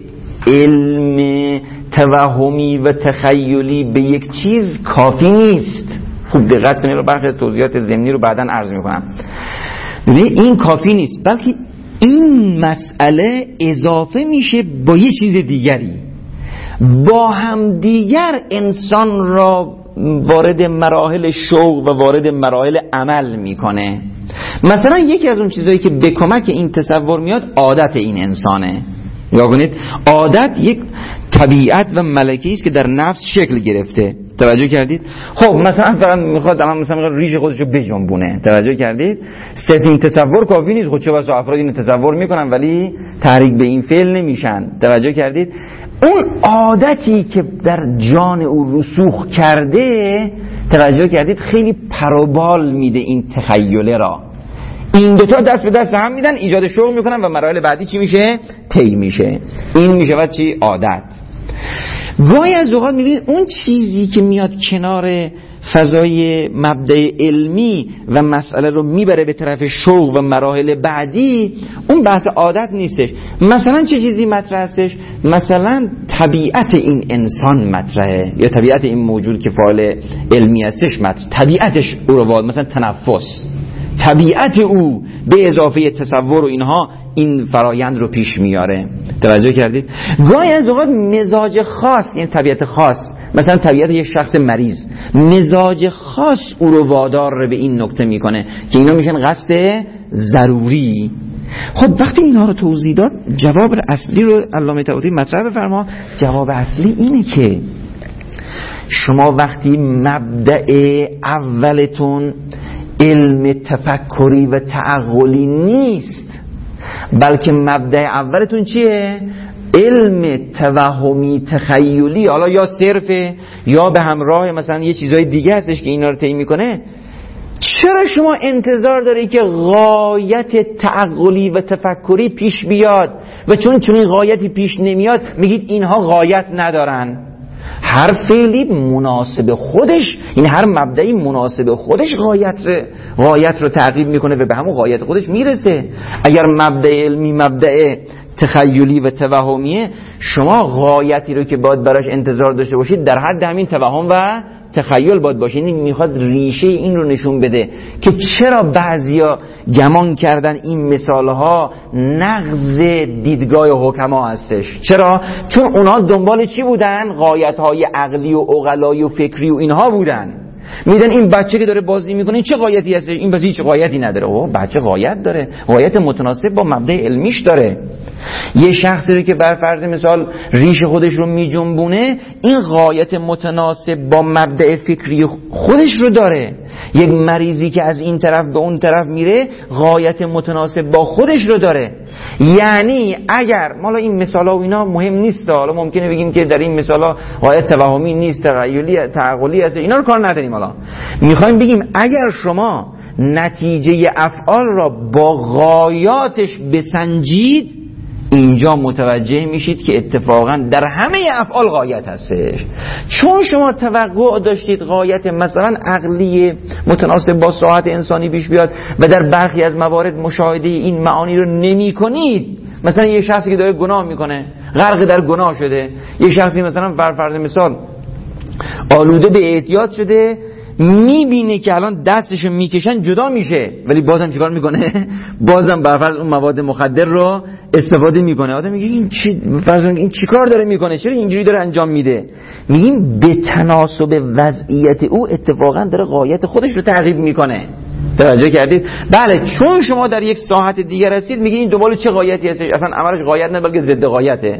علم توهمی و تخیلی به یک چیز کافی نیست. خوب دقت کنید، رو برخی توضیحات ضمنی رو بعداً عرض میکنم. ببینید این کافی نیست، بلکه این مسئله اضافه میشه با یه چیز دیگری، با هم دیگر انسان را وارد مراحل شوق و وارد مراحل عمل میکنه. مثلا یکی از اون چیزایی که به کمک این تصور میاد عادت این انسانه. یا کنید عادت یک طبیعت و ملکه‌ای است که در نفس شکل گرفته. توجه کردید؟ خب مثلا فقط میخواد مثلا ریش خودشو بجنبونه. توجه کردید؟ صرف این تصور کافی نیست. خود چه بسا افراد این تصور میکنن ولی تحریک به این فعل نمیشن. توجه کردید؟ اون عادتی که در جان او رسوخ کرده، توجه کردید، خیلی پروبال میده این تخیله را. این دوتا دست به دست هم میدن، ایجاد شوق میکنن و مراحل بعدی چی میشه؟ طی میشه. این میشه چی؟ عادت. گاهی از اوقات میبینید اون چیزی که میاد کنار فضای مبدأ علمی و مسئله رو میبره به طرف شوق و مراحل بعدی، اون بحث عادت نیستش. مثلا چه چیزی مطرح هستش؟ مثلا طبیعت این انسان مطرحه، یا طبیعت این موجود که فعال علمی هستش مطرح، طبیعتش او رو مثلا تنفس، طبیعت او به اضافه تصور و اینها این فرایند رو پیش میاره. توجه کردید؟ گاهی از اوقات مزاج خاص، یعنی طبیعت خاص، مثلا طبیعت یک شخص مریض، مزاج خاص او رو وادار به این نکته میکنه که اینا میشن قصد ضروری.
خب وقتی اینا رو توضیح داد، جواب اصلی رو علامه طباطبایی مطرح بفرما. جواب اصلی اینه که شما وقتی مبدأ اولتون علم تفکری و تعقلی نیست، بلکه مبدأ اولتون چیه؟ علم توهمی تخیلی، حالا یا صرفه یا به همراه مثلا یه چیزای دیگه هستش که اینا رو طی میکنه، چرا شما انتظار داری که غایت تعقلی و تفکری پیش بیاد و چون این غایتی پیش نمیاد میگید اینها غایت ندارن؟ هر فعلی مناسب خودش، یعنی هر مبدعی مناسب خودش غایت رو تعقیب میکنه و به همون غایت خودش میرسه. اگر مبدع علمی مبدع تخیلی و توهمیه، شما غایتی رو که باید براش انتظار داشته باشید در حد همین توهم و تخیل باید باشه. یعنی میخواد ریشه این رو نشون بده که چرا بعضیا گمان کردن این مثالها نقض دیدگاه حکما هستش. چرا؟ چون اونها دنبال چی بودن؟ غایت‌های عقلی و عقلایی و فکری و اینها بودن. میدن این بچه که داره بازی میکنه این چه غایتی هست؟ این بازی هیچ غایتی نداره. اوه بچه غایت داره، غایت متناسب با مبدأ علمیش داره. یه شخصی رو که بر فرض مثال ریش خودش رو میجنبونه، این غایت متناسب با مبدأ فکری خودش رو داره. یک مریضی که از این طرف به اون طرف میره، غایت متناسب با خودش رو داره. یعنی اگر حالا این مثالا و اینا مهم نیست، حالا ممکنه بگیم که در این مثالا غایت توهمی نیست، تخیلی تعقلی هست، اینا رو کار نداریم. حالا میخوایم بگیم اگر شما نتیجه افعال را با غایاتش بسنجید، اینجا متوجه میشید که اتفاقا در همه افعال غایت هستش. چون شما توقع داشتید غایت مثلا عقلی متناسب با ساحت انسانی پیش بیاد و در برخی از موارد مشاهده این معانی رو نمی کنید. مثلا یه شخصی که داره گناه میکنه، غرق در گناه شده، یه شخصی مثلا فرض مثال آلوده به اعتیاد شده، میبینه که الان دستشو میکشن جدا میشه، ولی بازم چیکار میکنه؟ بازم برفرض اون مواد مخدر رو استفاده میکنه. آدم میگه این چیکار داره میکنه؟ چرا اینجوری داره انجام میده؟ میگیم به تناسب وضعیت او اتفاقا داره غایت خودش رو تعقیب میکنه. توجه کردید؟ بله، چون شما در یک ساحت دیگر هستید میگید این دنبال چه غایتی هستش؟ اصلا عملش غایت نه بلکه ضد غایته.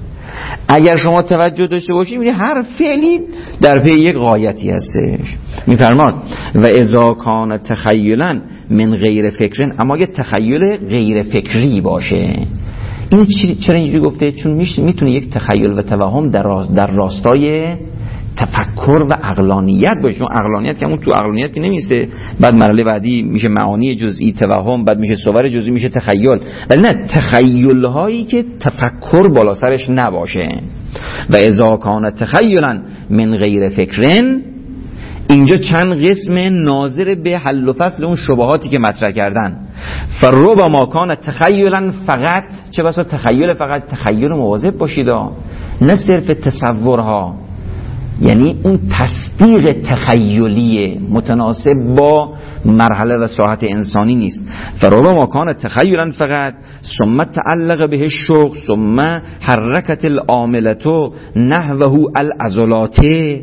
اگر شما توجه داشته باشید می‌بینید هر فعلی در پی یک غایتی هستش. می‌فرماد و اذا کان تخیلا من غیر فکرن، اما اگه تخیل غیر فکری باشه. این چرا اینجوری گفته؟ چون میتونه یک تخیل و توهم در راستای تفکر و عقلانیت باشه. چون عقلانیت که همون تو عقلانیت که نمیسته، بعد مرحله بعدی میشه معانی جزئی توهم، بعد میشه صور جزئی، میشه تخیل. ولی نه، تخیل هایی که تفکر بالا سرش نباشه. و اذا کان تخیلا من غیر فکرن، اینجا چند قسم ناظر به حل و فصل اون شبهاتی که مطرح کردن. فربما کان تخیلا فقط، چه بسا تخیل فقط، تخیل مواظب باشید نه صرف تصورها، یعنی اون تصدیق تخیلی متناسب با مرحله و ساحت انسانی نیست. فربما کان تخیلا فقط ثم تعلق به الشوق ثم حرکت العاملة نحوه العضلات.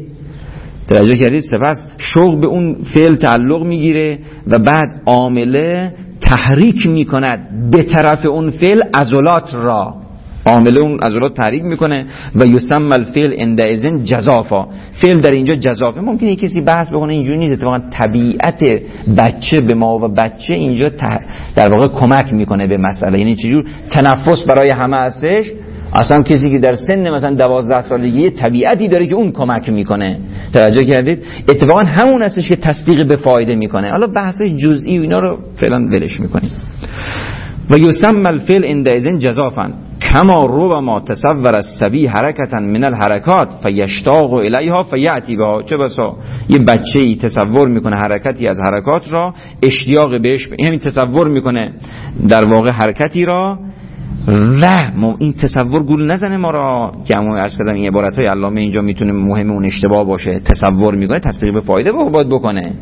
توجه کردید؟ سپس شوق به اون فعل تعلق میگیره و بعد عامله تحریک میکند به طرف اون فعل عضلات را، عامله اون عضلات تحریک میکنه و یسمى الفعل عندئذ جزافا. فعل در اینجا جزافه. ممکنه یک کسی بحث بکنه اینجوری نیست، اتفاقا طبیعت بچه به ما و بچه اینجا در واقع کمک میکنه به مسئله. یعنی چجور تنفس برای همه هستش، اصلا کسی که در سن مثلا 12 سالگی طبیعتی داره که اون کمک میکنه. توجه کردید؟ اتفاقا همون هستش که تصدیق به فایده میکنه. حالا بحثش جزئی و اینا رو فعلا ولش میکنیم. و یسمى الفعل عندئذ جزافا کما ربما تصور الصبی حرکتا من الحرکات فیشتاق الیها فیأتی بها. چه بسا یه بچه‌ای تصور میکنه حرکتی از حرکات را، اشتیاق بهش، یعنی تصور میکنه در واقع حرکتی را و این تصور گول نزنه ما را که همون عرض کردم این عبارت‌های علامه اینجا میتونه مهم اون اشتباه باشه. تصور میکنه، تصدیق به فایده باید بکنه.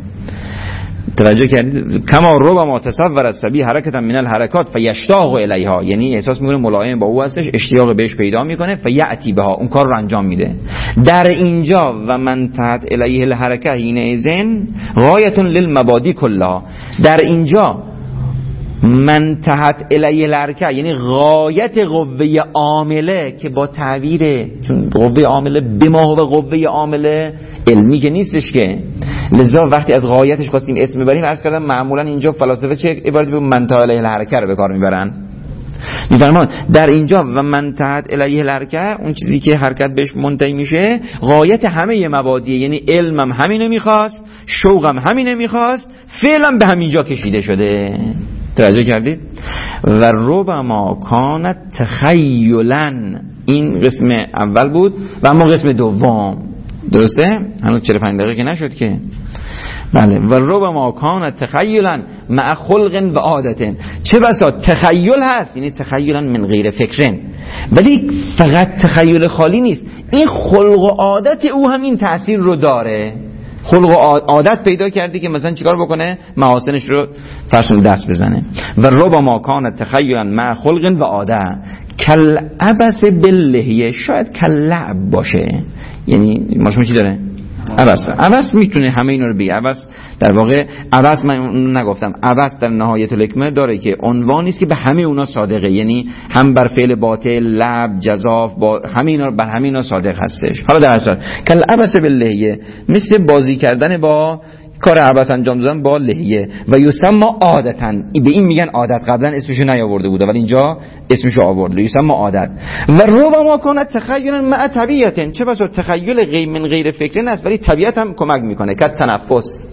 توجه کردید؟ کما ربما تصور الصبی حرکتا من الحرکات فیشتاق الیها، یعنی احساس میکنه ملایم با او هستش، اشتیاق بهش پیدا میکنه، فیأتی بها، اون کار رو انجام میده. در اینجا و من تحت الیه الحرکه حینئذ غایة للمبادی کلها، در اینجا منتهت الیه الحرکه یعنی غایت قوه عامله، که با تعبیر چون قوه عامله به ما و قوه عامله علمی که نیستش که، لذا وقتی از غایتش خواستیم اسم ببریم، عرض کردم معمولا اینجا فلاسفه چه عبارتی به منتهت الیه الحرکه رو به کار میبرن. میفرمان در اینجا و منتهت الیه الحرکه اون چیزی که حرکت بهش منتهی میشه غایت همه مبادی، یعنی علمم همینو میخواست، شوقم همینو میخواست، فعلا به همینجا کشیده شده. توجه کردید؟ و ربما کانت تخیلا، این قسم اول بود و اما قسم دوم درسته؟ هنوز 45 دقیقه که نشد که. بله. و ربما کانت تخیلا مع خلق و عادت، چه بسا تخیل هست یعنی تخیلا من غیر فکرن، ولی فقط تخیل خالی نیست، این خلق و عادت او هم این تأثیر رو داره. خلق و عادت پیدا کرده که مثلا چیکار بکنه؟ محاسنش رو فرسون دست بزنه. و ربما کانت تخیلا مع خلق و عادت کل عبس باللحیه، شاید کل لعب باشه، یعنی ماشون چی داره؟ عبس میتونه همه اینا رو بگه. عبس در واقع عبس من نگفتم، عبس در نهایت الحکمه داره که عنوانی است که به همه اونا صادقه، یعنی هم بر فعل باطل، لعب، جزاف، با همه اینا بر همه اینا صادق هستش. حالا در اصل کل عبس باللحیه مثل بازی کردن با کار عبس انجام دادن با لحیه. و یسمى عادتا، به این میگن عادت، قبلا اسمشو نیاورده بوده ولی اینجا اسمشو آورده، یسمى عادت. و ربما کانت تخیلا مع طبیعت، چه بسا تخیل من غیر فکر است ولی طبیعت هم کمک میکنه، که تنفس.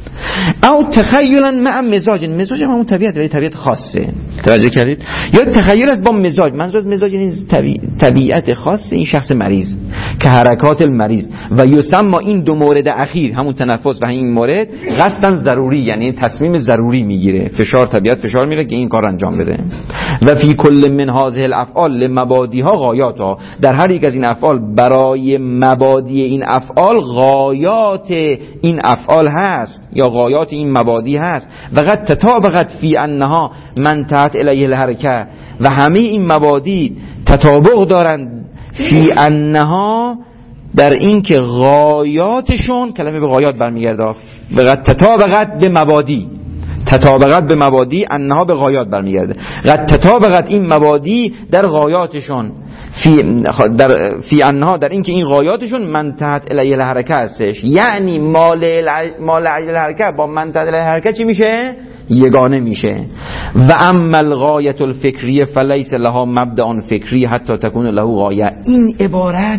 او تخیلا مع مزاج، مزاج هم همون طبیعت ولی طبیعت خاصه. توجه کردید؟ یا تخیل است با مزاج، منظور از مزاج یعنی طبیعت خاص این شخص مریض که حرکات المریض. و یسمى این دو مورد اخیر، همون تنفس و این مورد، قصدا ضروری، یعنی تصمیم ضروری میگیره، فشار طبیعت فشار میره که این کار انجام بده. و فی کل من هذه الافعال لمبادیها غایاتها، در هر یک از این افعال برای مبادی این افعال غایات این افعال هست یا غایات این مبادی هست. و قد تطابقت فی انها منتهت الیه الحرکه، و همه این مبادی تطابق دارند فی انها در این که غایاتشون، کلمه به غایات برمیگرده، و قد تطابقت به مبادی، تطابقت به مبادی انها به غایات برمیگرده، قد تطابقت این مبادی در غایاتشون فی انها در این که این غایاتشون منتهت الیه الحرکه هستش، یعنی مال الیه الحرکه با منتهت الیه الحرکه چی میشه؟ یگانه میشه. و اما الغایت الفکریه فلیس لها مبدأ فکری حتی تکون له غایه. این عبارت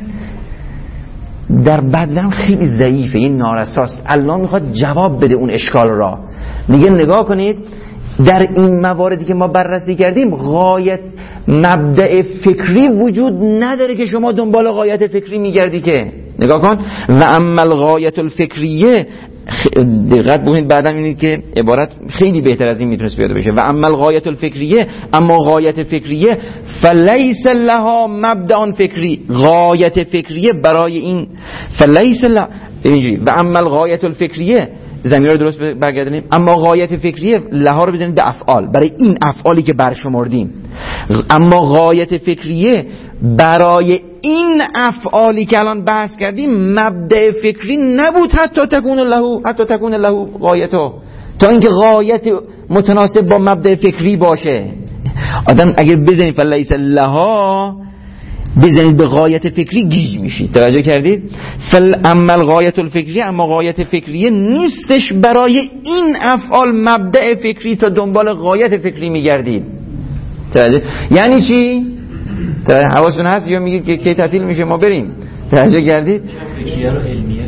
در بدلم خیلی ضعیفه، این نارساست. الله میخواد جواب بده اون اشکال را. میگه نگاه کنید در این مواردی که ما بررسی کردیم غایت مبدأ فکری وجود نداره که شما دنبال غایت فکری میگردی که. نگاه کن و اما الغایت الفکریه، دقت بکنید بعدا میبینید که عبارت خیلی بهتر از این میتونست بیاده بشه. و اما الغایت الفکریه، اما غایت فکریه فلیس لها مبدأ فکری، غایت فکریه برای این فلیس لها اینجوری. و اما الغایت الفکریه، زمین رو درست برگردونیم، اما غایت فکریه لها رو بزنید به افعال، برای این افعالی که برشمردیم. اما غایت فکریه برای این افعالی که الان بحث کردیم مبدأ فکری نبود حتی تکون له غایتو، تا اینکه غایت متناسب با مبدأ فکری باشه. آدم اگر بزنید فلیس لها، بزنید به غایت فکری گیج میشید. توجه کردید؟ اما الغایت الفکری، اما غایت فکریه نیستش برای این افعال مبدأ فکری، تا دنبال غایت فکری میگردید. توجه؟ یعنی چی؟ حواستون هست یا میگید که کی تعطیل میشه ما بریم؟ توجه کردید؟ فکریه رو علمیه.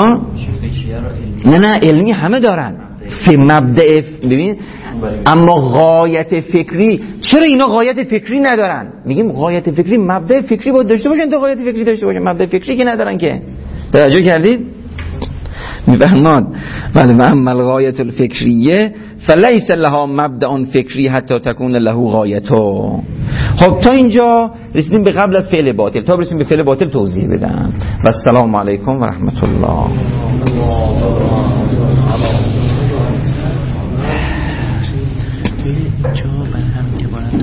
نه علمی همه دارن. فی مبدأ ببین، اما غایت فکری، چرا اینا غایت فکری ندارن؟ میگیم غایت فکری مبدأ فکری باید داشته باشن تا غایت فکری داشته باشن، مبدأ فکری که ندارن که. توجه کردید؟ میفرماد ولی اما الغایت الفکریه فلیس لها مبدأ فکری حتی تکون له غایتو. خب تا اینجا رسیدیم به قبل از فعل باطل، تا برسیم به فعل باطل توضیح بدم. و السلام علیکم و رحمت الله.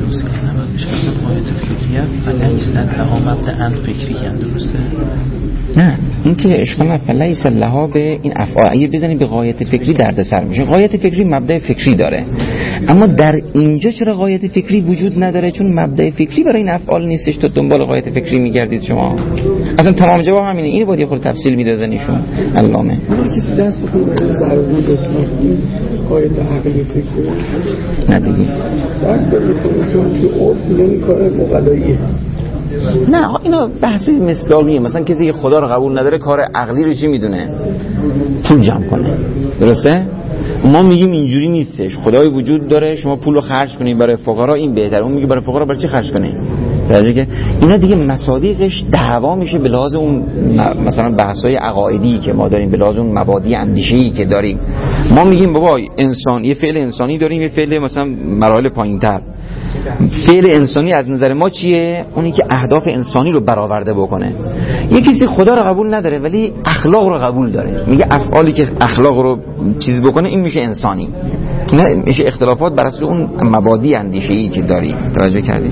فلیست لها مبدأ فکری هم درسته؟ نه این که اشکال نه لیس لها به این افعال. اگه بزنیم به غایت فکری دردسر میشه. غایت فکری مبدأ فکری داره، اما در اینجا چرا غایت فکری وجود نداره؟ چون مبدأ فکری برای این افعال نیستش. تو دنبال غایت فکری میگردید شما. اصلا تمام جواب همینه. اینو باید یه خورده تفصیل میدادن ایشون علامه.
کسی دست بکنه زرزن اصلاح غایت عقلی فکری
نه دیگه
دست بکنه چون تو عرف میگن کار مغلاییه.
نه اینا بحث مصداقیه. مثلا کسی که خدا رو قبول نداره کار عقلی رو چی میدونه؟ پول جمع کنه. درسته؟ ما میگیم اینجوری نیستش. خدای وجود داره، شما پول رو خرج کنید برای فقرا، این بهتره. اون میگه برای فقرا برای چی خرج کنید؟ درجه که اینا دیگه مصادیقش دعوا میشه به لحاظ اون مثلا بحث‌های عقایدی که ما داریم، به لحاظ اون مبادی اندیشه‌ای که داریم. ما میگیم بابا انسان یه فعل انسانی داریم، یه فعل مثلا مراحل پایین‌تر. فعل انسانی از نظر ما چیه؟ اونی که اهداف انسانی رو برآورده بکنه. یه کسی خدا رو قبول نداره ولی اخلاق رو قبول داره، میگه افعالی که اخلاق رو چیز بکنه این میشه انسانی. نه میشه اختلافات بر اساس اون مبادی اندیشه‌ای که داری. توجه کردی؟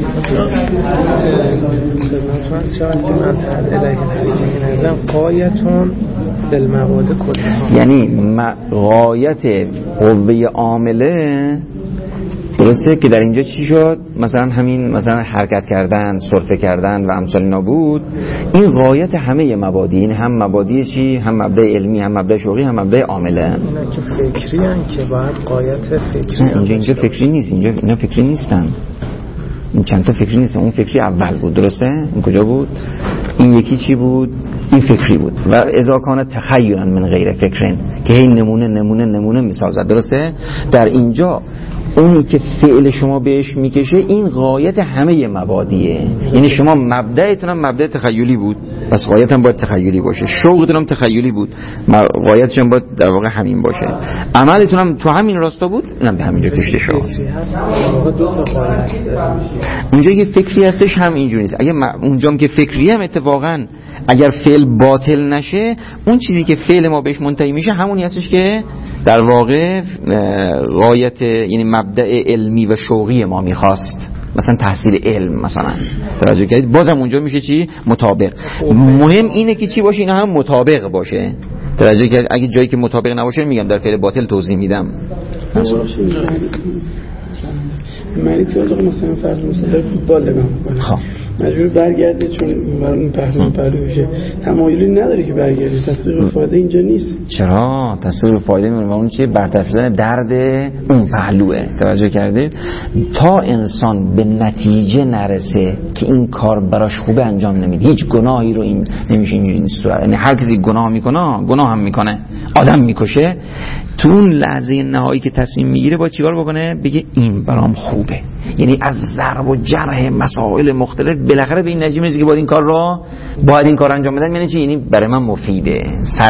قایتون بالمواد کلها،
یعنی غایت قوه عامله. درسته که در اینجا چی شد؟ مثلا همین مثلا حرکت کردن، سرفه کردن و امثال اینا بود. این غایت همه مبادی، این هم مبادی چی؟ هم مبدأ علمی، هم مبدأ شغلی، هم مبدأ عامله.
اینا که فکری هن که باید غایت فکری.
اینجا فکری نیست. اینا فکری نیستن. این چند تا فکری نیستن. اون فکری اول بود. درسته؟ این کجا بود؟ این یکی چی بود؟ این فکری بود. و اذا کان تخیلا من غیر فکرین که هی نمونه میسازد. درسته؟ در اینجا اونی که فعل شما بهش میکشه این غایت همه مبادیه. یعنی شما مبدأتون هم مبدأ تخیلی بود، پس غایت هم باید تخیلی باشه. شوقتون هم تخیلی بود، غایتش هم باید در واقع همین باشه. عملتون هم تو همین راستا بود، اینم به همینجا کشته شد. اونجایی که فکری هستش هم اینجوری نیست. اونجام که فکری هم اتفاقا اگر فعل باطل نشه، اون چیزی که فعل ما بهش منتهی میشه همونی هستش که در واقع غایت یعنی مبدأ علمی و شوقی ما میخواست. مثلا تحصیل علم مثلا توجه کردید، بازم اونجا میشه چی؟ مطابق. مهم اینه که چی باشه؟ اینا هم مطابق باشه. توجه کردید؟ اگه جایی که مطابق نباشه میگم در فعل باطل توضیح میدم.
مریض که مثلا فرض مثلا فوتبال نگاه میکنه، خب مجبور برگرده چون اون پهلو میشه، تمایلی نداره که برگرده. تصدیق فایده اینجا نیست.
چرا؟ تصدیق فایده میمونه. اون چیه؟ برطرف شدن درد اون پهلوه. توجه کردید؟ تا انسان به نتیجه نرسه که این کار براش خوبه انجام نمیده، هیچ گناهی رو این نمیشه اینجوری صورت. یعنی هر کسی گناه میکنه، گناه هم میکنه، آدم میکشه، تو اون لحظه نهایی که تصمیم میگیره باید چیکار بکنه؟ بگه این برام خوبه. یعنی از ضرب و جرح مسائل مختلف بالاخره به این نتیجه میرسه که باید این کار انجام بدن. یعنی چی؟ یعنی برای من مفیده.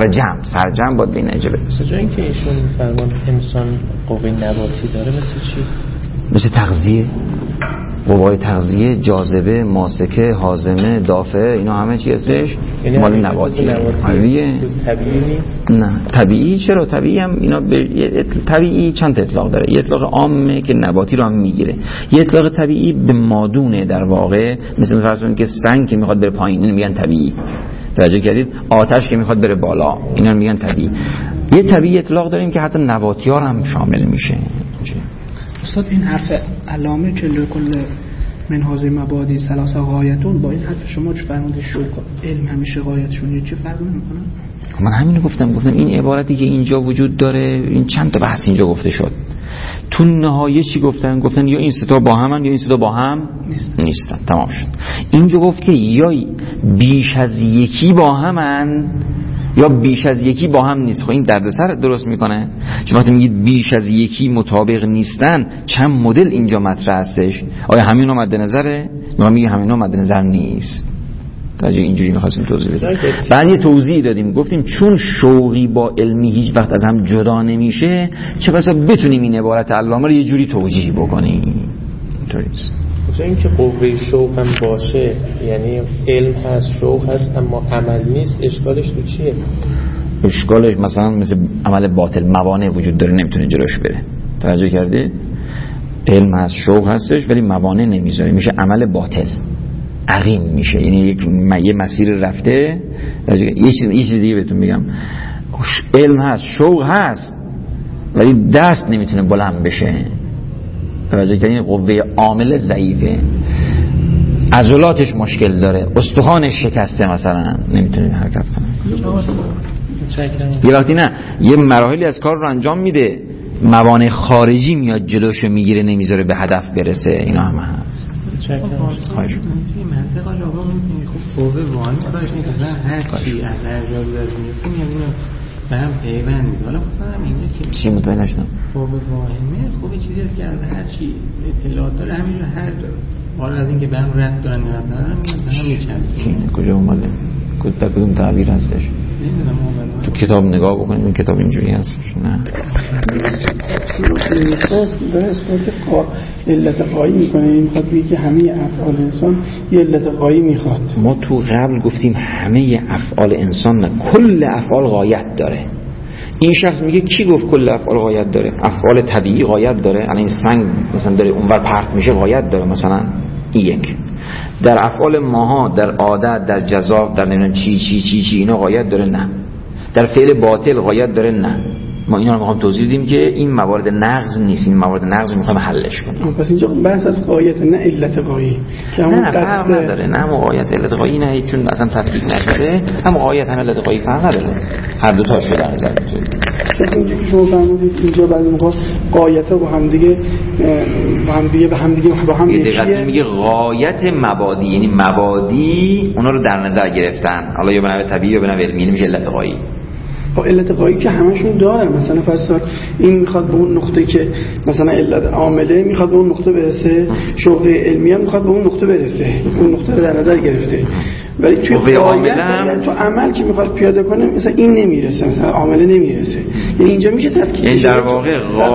سرجم باید به این نتیجه برسه.
جایی که ایشون فرمان انسان قوه نباتی داره مثل چی؟
مثل تغذیه، قوای تغذیه، جاذبه، ماسکه، هاضمه، دافع، اینا همه چی هستش؟ مال نباتیه.
طبیعی نیست؟
نه طبیعی. چرا؟ طبیعی هم اینا طبیعی چند اطلاق داره. یه اطلاق عامه که نباتی رو هم میگیره، یه اطلاق طبیعی به مادونه در واقع. مثل فرض کنید که سنگ که میخواد بره پایین اینو میگن طبیعی. توجه کردید؟ آتش که میخواد بره بالا اینا میگن طبیعی. یه طبیعی اطلاق داریم که حتی نباتی‌ها هم شامل میشه.
استاد این حرف علامه که لکل من هذه مبادی ثلاثه غایتون، با این حرف شما چه فرمودید؟ شوق علم همیشه غایتشون چه فرق میکنه؟
من همینو گفتم این عبارتی که اینجا وجود داره، این چند تا بحث اینجا گفته شد. تو نهایه چی گفتن یا این سه تا با همن یا این سه تا با هم نیستن. تمام شد. اینجا گفت که یا بیش از یکی با همن یا بیش از یکی با هم نیست. خب این دردسر درست میکنه. چون وقتی میگید بیش از یکی مطابق نیستن، چند مدل اینجا مطرح هستش؟ آیا همینا مد نظره؟ میگه همینا مد نظر نیست. راجع اینجوری می‌خواستیم توضیح بدیم. بعد یه توضیح دادیم، گفتیم چون شوقی با علمی هیچ وقت از هم جدا نمیشه، چه بسا بتونیم این عبارت علامه رو یه جوری توجیه بکنیم. اینطوریست.
چون اینکه قوه شوق هم باشه، یعنی علم هست، شوق هست، اما عمل نیست، اشکالش تو چیه؟
اشکالش مثلا مثل عمل باطل، موانع وجود داره نمیتونه جلوش بره. توجه کردی؟ علم هست، شوق هستش، ولی موانع نمیذاره، میشه عمل باطل. عقیم میشه، یعنی یه مسیر رفته. یه چیز دیگه بهتون میگم، علم هست، شوق هست، ولی دست نمیتونه بلند بشه. توجه کنید، قوه عامل ضعیفه، عضلاتش مشکل داره، استخوانش شکسته، مثلا نمیتونه حرکت کنه. یه وقتی نه، یه مراحلی از کار رو انجام میده، موانع خارجی میاد جلوشو میگیره، نمیذاره به هدف برسه. اینا هم هست.
خواهش منطقه آقا میتونی خب قوه وانی کارش میکنه، هر چی از هر جا رو میرسیم یعنی به هم پیوند میده. حالا مثلا اینجا که
چی متوجه نشدم،
قوه واهمه خوبه چیزی است که از هر چی اطلاعات داره همینجور هر حالا از اینکه به هم رد دارن یا رد دارن به هم میچسبه. کجا اومده؟ کدوم تعبیر هستش؟ تو کتاب نگاه بکنید، این کتاب اینجوری هستش. نه
داره اثبات علت غایی میکنه، این میخواد بگه که همه افعال انسان یه علت غایی میخواد.
ما تو قبل گفتیم همه افعال انسان نه، کل افعال غایت داره. این شخص میگه کی گفت کل افعال غایت داره؟ افعال طبیعی غایت داره، الان این سنگ مثلا داره اونور پرت میشه غایت داره، مثلا این یک. در افعال ماها، در عادت، در جزا، در نمیدونم چی چی چی چی اینا غایت داره؟ نه. در فعل باطل غایت داره؟ نه. ما اینا رو میخوام توضیح بدیم که این موارد نقض نیست، این موارد نقض میخوام حلش کنیم.
پس اینجا بحث از غایت نه علت غایی که همون
نه فرق نداره، نه غایت علت غایی نه، چون اصلا تفکیک نشده، هم غایت هم علت غایی فرق نداره، هر دو تاشو در نظر بگیرید.
چون اینجا که شما فرمودید اینجا بعضی موقع غایت‌ها با هم دیگه
دقیقاً میگه غایت مبادی، یعنی مبادی اونا رو در نظر گرفتن، حالا یا به نحو طبیعی یا به نحو علمی، نمیشه علت غایی.
علت غایی که همشون دارن، مثلا فرض این میخواد به اون نقطه که مثلا علت عامله میخواد به اون نقطه برسه، شوق علمی هم میخواد به اون نقطه برسه، اون نقطه رو در نظر گرفته، ولی توی غایت تو عمل که میخواد پیاده کنه مثلا این نمیرسه، مثلا عامله نمیرسه. یعنی اینجا میشه تفکیک،
یعنی در واقع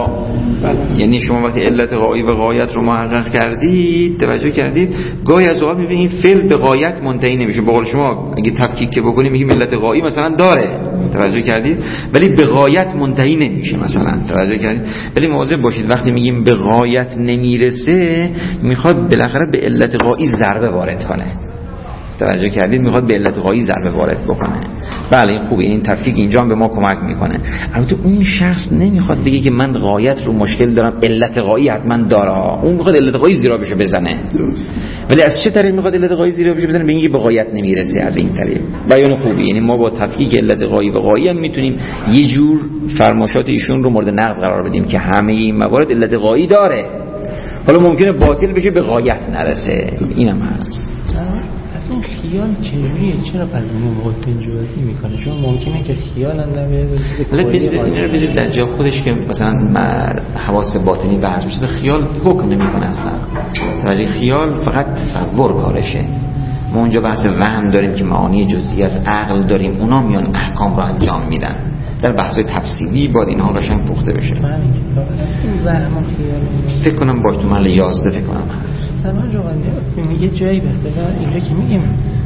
یعنی شما وقتی علت غایی و غایت رو محقق کردید، توجه کردید، گاهی از اوقات میبینید این فعل به غایت منتهی نمیشه. به قول شما اگه تفکیک بکنیم میگیم علت غایی مثلا داره، توجه کردید، ولی به غایت منتهی نمیشه مثلا، توجه کردید. ولی مواظب باشید وقتی میگیم به غایت نمیرسه، میخواد بالاخره به علت غایی ضربه وارد کنه، توجه کردید، میخواد به علت غایی ضربه وارد بکنه. بله این خوبه، این تفکیک اینجا هم به ما کمک میکنه. البته اون شخص نمیخواد بگه که من غایت رو مشکل دارم، علت غایی حتما داره، اون میخواد علت غایی زیرا بشه بزنه. ولی از چه طریق میخواد علت غایی زیرا بشه بزنه؟ به اینکه به غایت نمیرسه، از این طریق. بیان خوبه، یعنی ما با تفکیک علت غایی و غایی هم میتونیم یه جور فرمایشات ایشون رو مورد نقد قرار بدیم که همه این موارد علت غایی داره، حالا ممکنه باطل بشه به غایت نرسه. اینم هست.
این خیال چجوریه؟ چرا پس موقع پنجوازی میکنه؟ چون ممکنه که خیال هم
نمیده در جا خودش که مثلا حواس باطنی بحث میشه، خیال حکم نمیکنه اصلا. ولی خیال فقط تصور کارشه. ما اونجا بحث وهم داریم که معانی جزئی از عقل داریم، اونا میان احکام رو انجام میدن. در بحث‌های تفصیلی باید اینها قشنگ پخته بشه.
من این کتاب وهم و خیال
فکر کنم باش تو محل 11 فکر کنم هست.
من جوانی یه جایی بسته اینجا که میگیم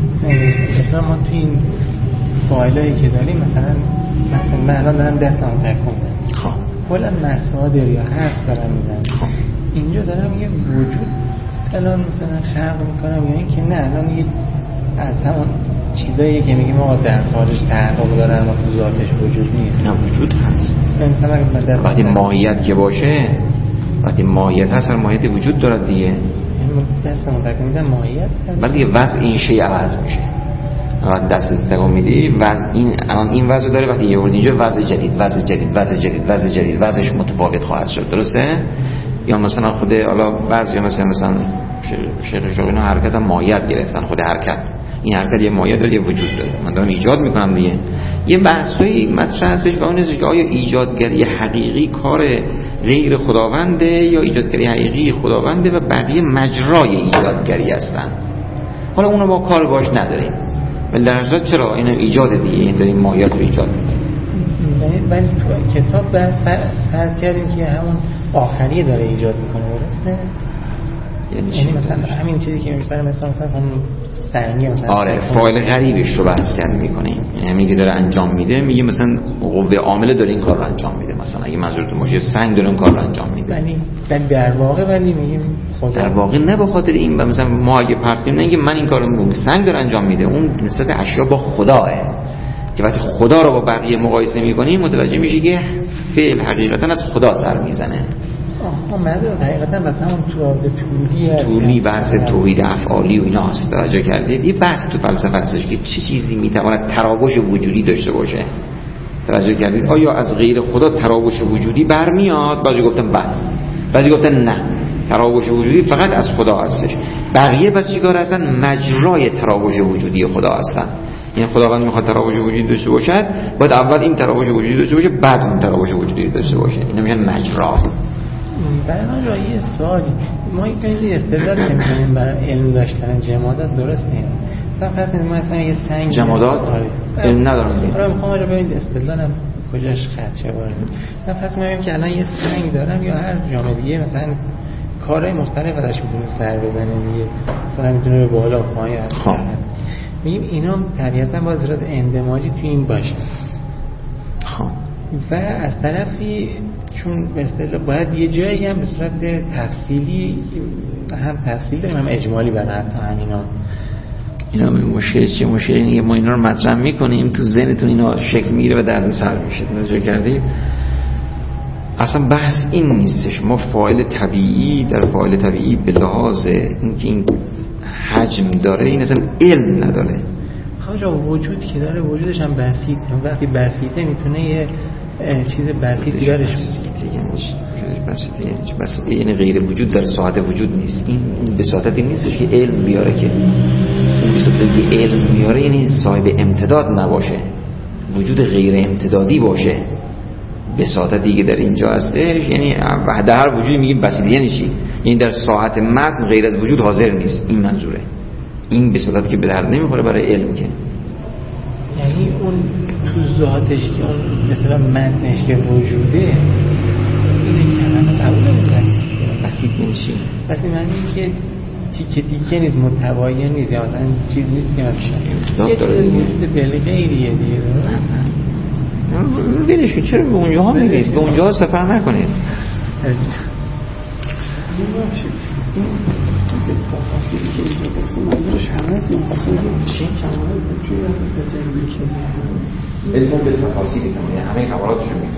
مثلا ما تو این فایلایی که داریم مثلا من الان دارم دستم تکون میدم،
خب
کلا مصادر یا حرف دارم میزنم، خب اینجا دارم یه وجود الان مثلا خلق میکنم یا اینکه نه الان یه از همون چیزایی که میگیم آقا در خارج تحقق داره اما تو ذاتش وجود نیست.
نه وجود هست.
مثلا
وقتی ماهیت که باشه، وقتی ماهیت هست ماهیت وجود دارد دیگه.
دستمون تکون میدم ماهیت هست،
ولی دیگه وضع این شی عوض میشه. وقتی دست تکون میدی وضع این وضع داره، وقتی یه ورد اینجا وضع جدید وضعش متفاوت خواهد شد. درسته؟ یا مثلا خود حالا بعضی مثلا شیخ شوقینا حرکت هم ماهیت گرفتن، خود حرکت این حرکت یه ماهیت داره، یه وجود داره، من دارم ایجاد میکنم دیگه. یه بحثی مطرح هستش و اون نیست که آیا ایجادگری حقیقی کار غیر خداونده یا ایجادگری حقیقی خداونده و بقیه مجرای ایجادگری هستن. حالا اونو ما کار باش نداریم، ولی در حقیقت چرا اینو ایجاد دیگه، این داریم ماهیت رو ایجاد میکنیم.
ولی تو کتاب فرض کردیم که همون آخری داره ایجاد میکنه، درسته؟ یعنی مثلا همین چیزی که می‌فهمه مثلا اون سنگی مثلا
آره فاعل غریبش رو بحث می‌کنیم. یعنی میگه داره انجام میده، میگه مثلا قوه عامله داره این کار رو انجام میده. مثلا اگه منظورتون باشه سنگ داره این کار رو انجام میده،
یعنی در واقع میگیم
در واقع نه به خاطر این مثلا ما اگه پرتیم نگیم من این کارو میگم سنگ داره انجام میده، اون نسبت اشیا با خداه که وقتی خدا رو با بقیه مقایسه می‌کنیم متوجه میشی که فعل حقیقتا از خدا سر میزنه.
مدرد حقیقتا مثلا اون
طولی بحث توحید افعالی و اینا هست. توجه کردید یه بحث تو فلسفه هستش که چه چیزی میتواند تراوش وجودی داشته باشه. توجه کردید آیا از غیر خدا تراوش وجودی برمیاد؟ بعضی گفتن بله، بعضی گفتن نه، تراوش وجودی فقط از خدا هستش. بقیه بس چیکار هستن؟ مجرای تراوش وجودی خدا هستن. یعنی خداوند میخواد تراوش وجودی داشته باشد، باید اول این تراوش وجودی داشته باشه، بعد اون تراوش وجودی داشته باشه. اینا میشن مجرا.
برای ما یه سوالی، ما این استدلال که می‌کنیم برای علم داشتن جمادات درست نیست. مثلا یه سنگ
جمادات علم ندارن.
آره میخوام راجع به این استدلالم کجاش خدشه وارد. مثلا پس میگم که الان یه سنگ دارم یا هر جامدیه مثلا کارهای مختلف ازش میتونه سر بزنه دیگه، مثلا میتونه به بالا پایین
خب
میگیم اینا طبیعتا باید صورت اندماجی تو این باشه.
خب
و از طرفی چون به اصطلاح باید یه جایی هم به صورت تفصیلی هم تفصیل داریم هم اجمالی برای حتی همینا.
اینا مشکل چه مشکلی؟ ما اینا رو مطرح میکنیم تو ذهنتون اینا شکل میگیره و درد سر میشه. توجه کردید اصلا بحث این نیستش. ما فاعل طبیعی در فاعل طبیعی به لحاظ اینکه این حجم داره این اصلا علم نداره.
خواجه وجود که داره وجودش هم بسیط، وقتی بسیطه میتونه یه چیز بسیطی درش
بسیطه یعنی غیر وجود در ساعت وجود نیست. این بساطتی نیستش که علم بیاره، که این بساطتی که علم بیاره یعنی صاحب امتداد نباشه، وجود غیر امتدادی باشه. بساطتی که در اینجا هستش یعنی در هر وجودی میگیم بسیطه یعنی چی؟ یعنی در ساعت متن غیر از وجود حاضر نیست. این منظوره. این بساطتی که به درد نمیخوره برای علم که
یعنی اون تو ذاتش که اون مثلا متنش که وجوده اینه که همه قبول نمی‌کنه.
بسیط یعنی چی؟
بس معنی که تیکه نیست، متوایی نیست، یا مثلا چیز نیست که مثلا یه چیز وجود بله غیریه دیگه.
بلشون چرا به اونجاها میرید؟ به اونجاها سفر نکنید. علم به تفاصیل همه کمالاتشون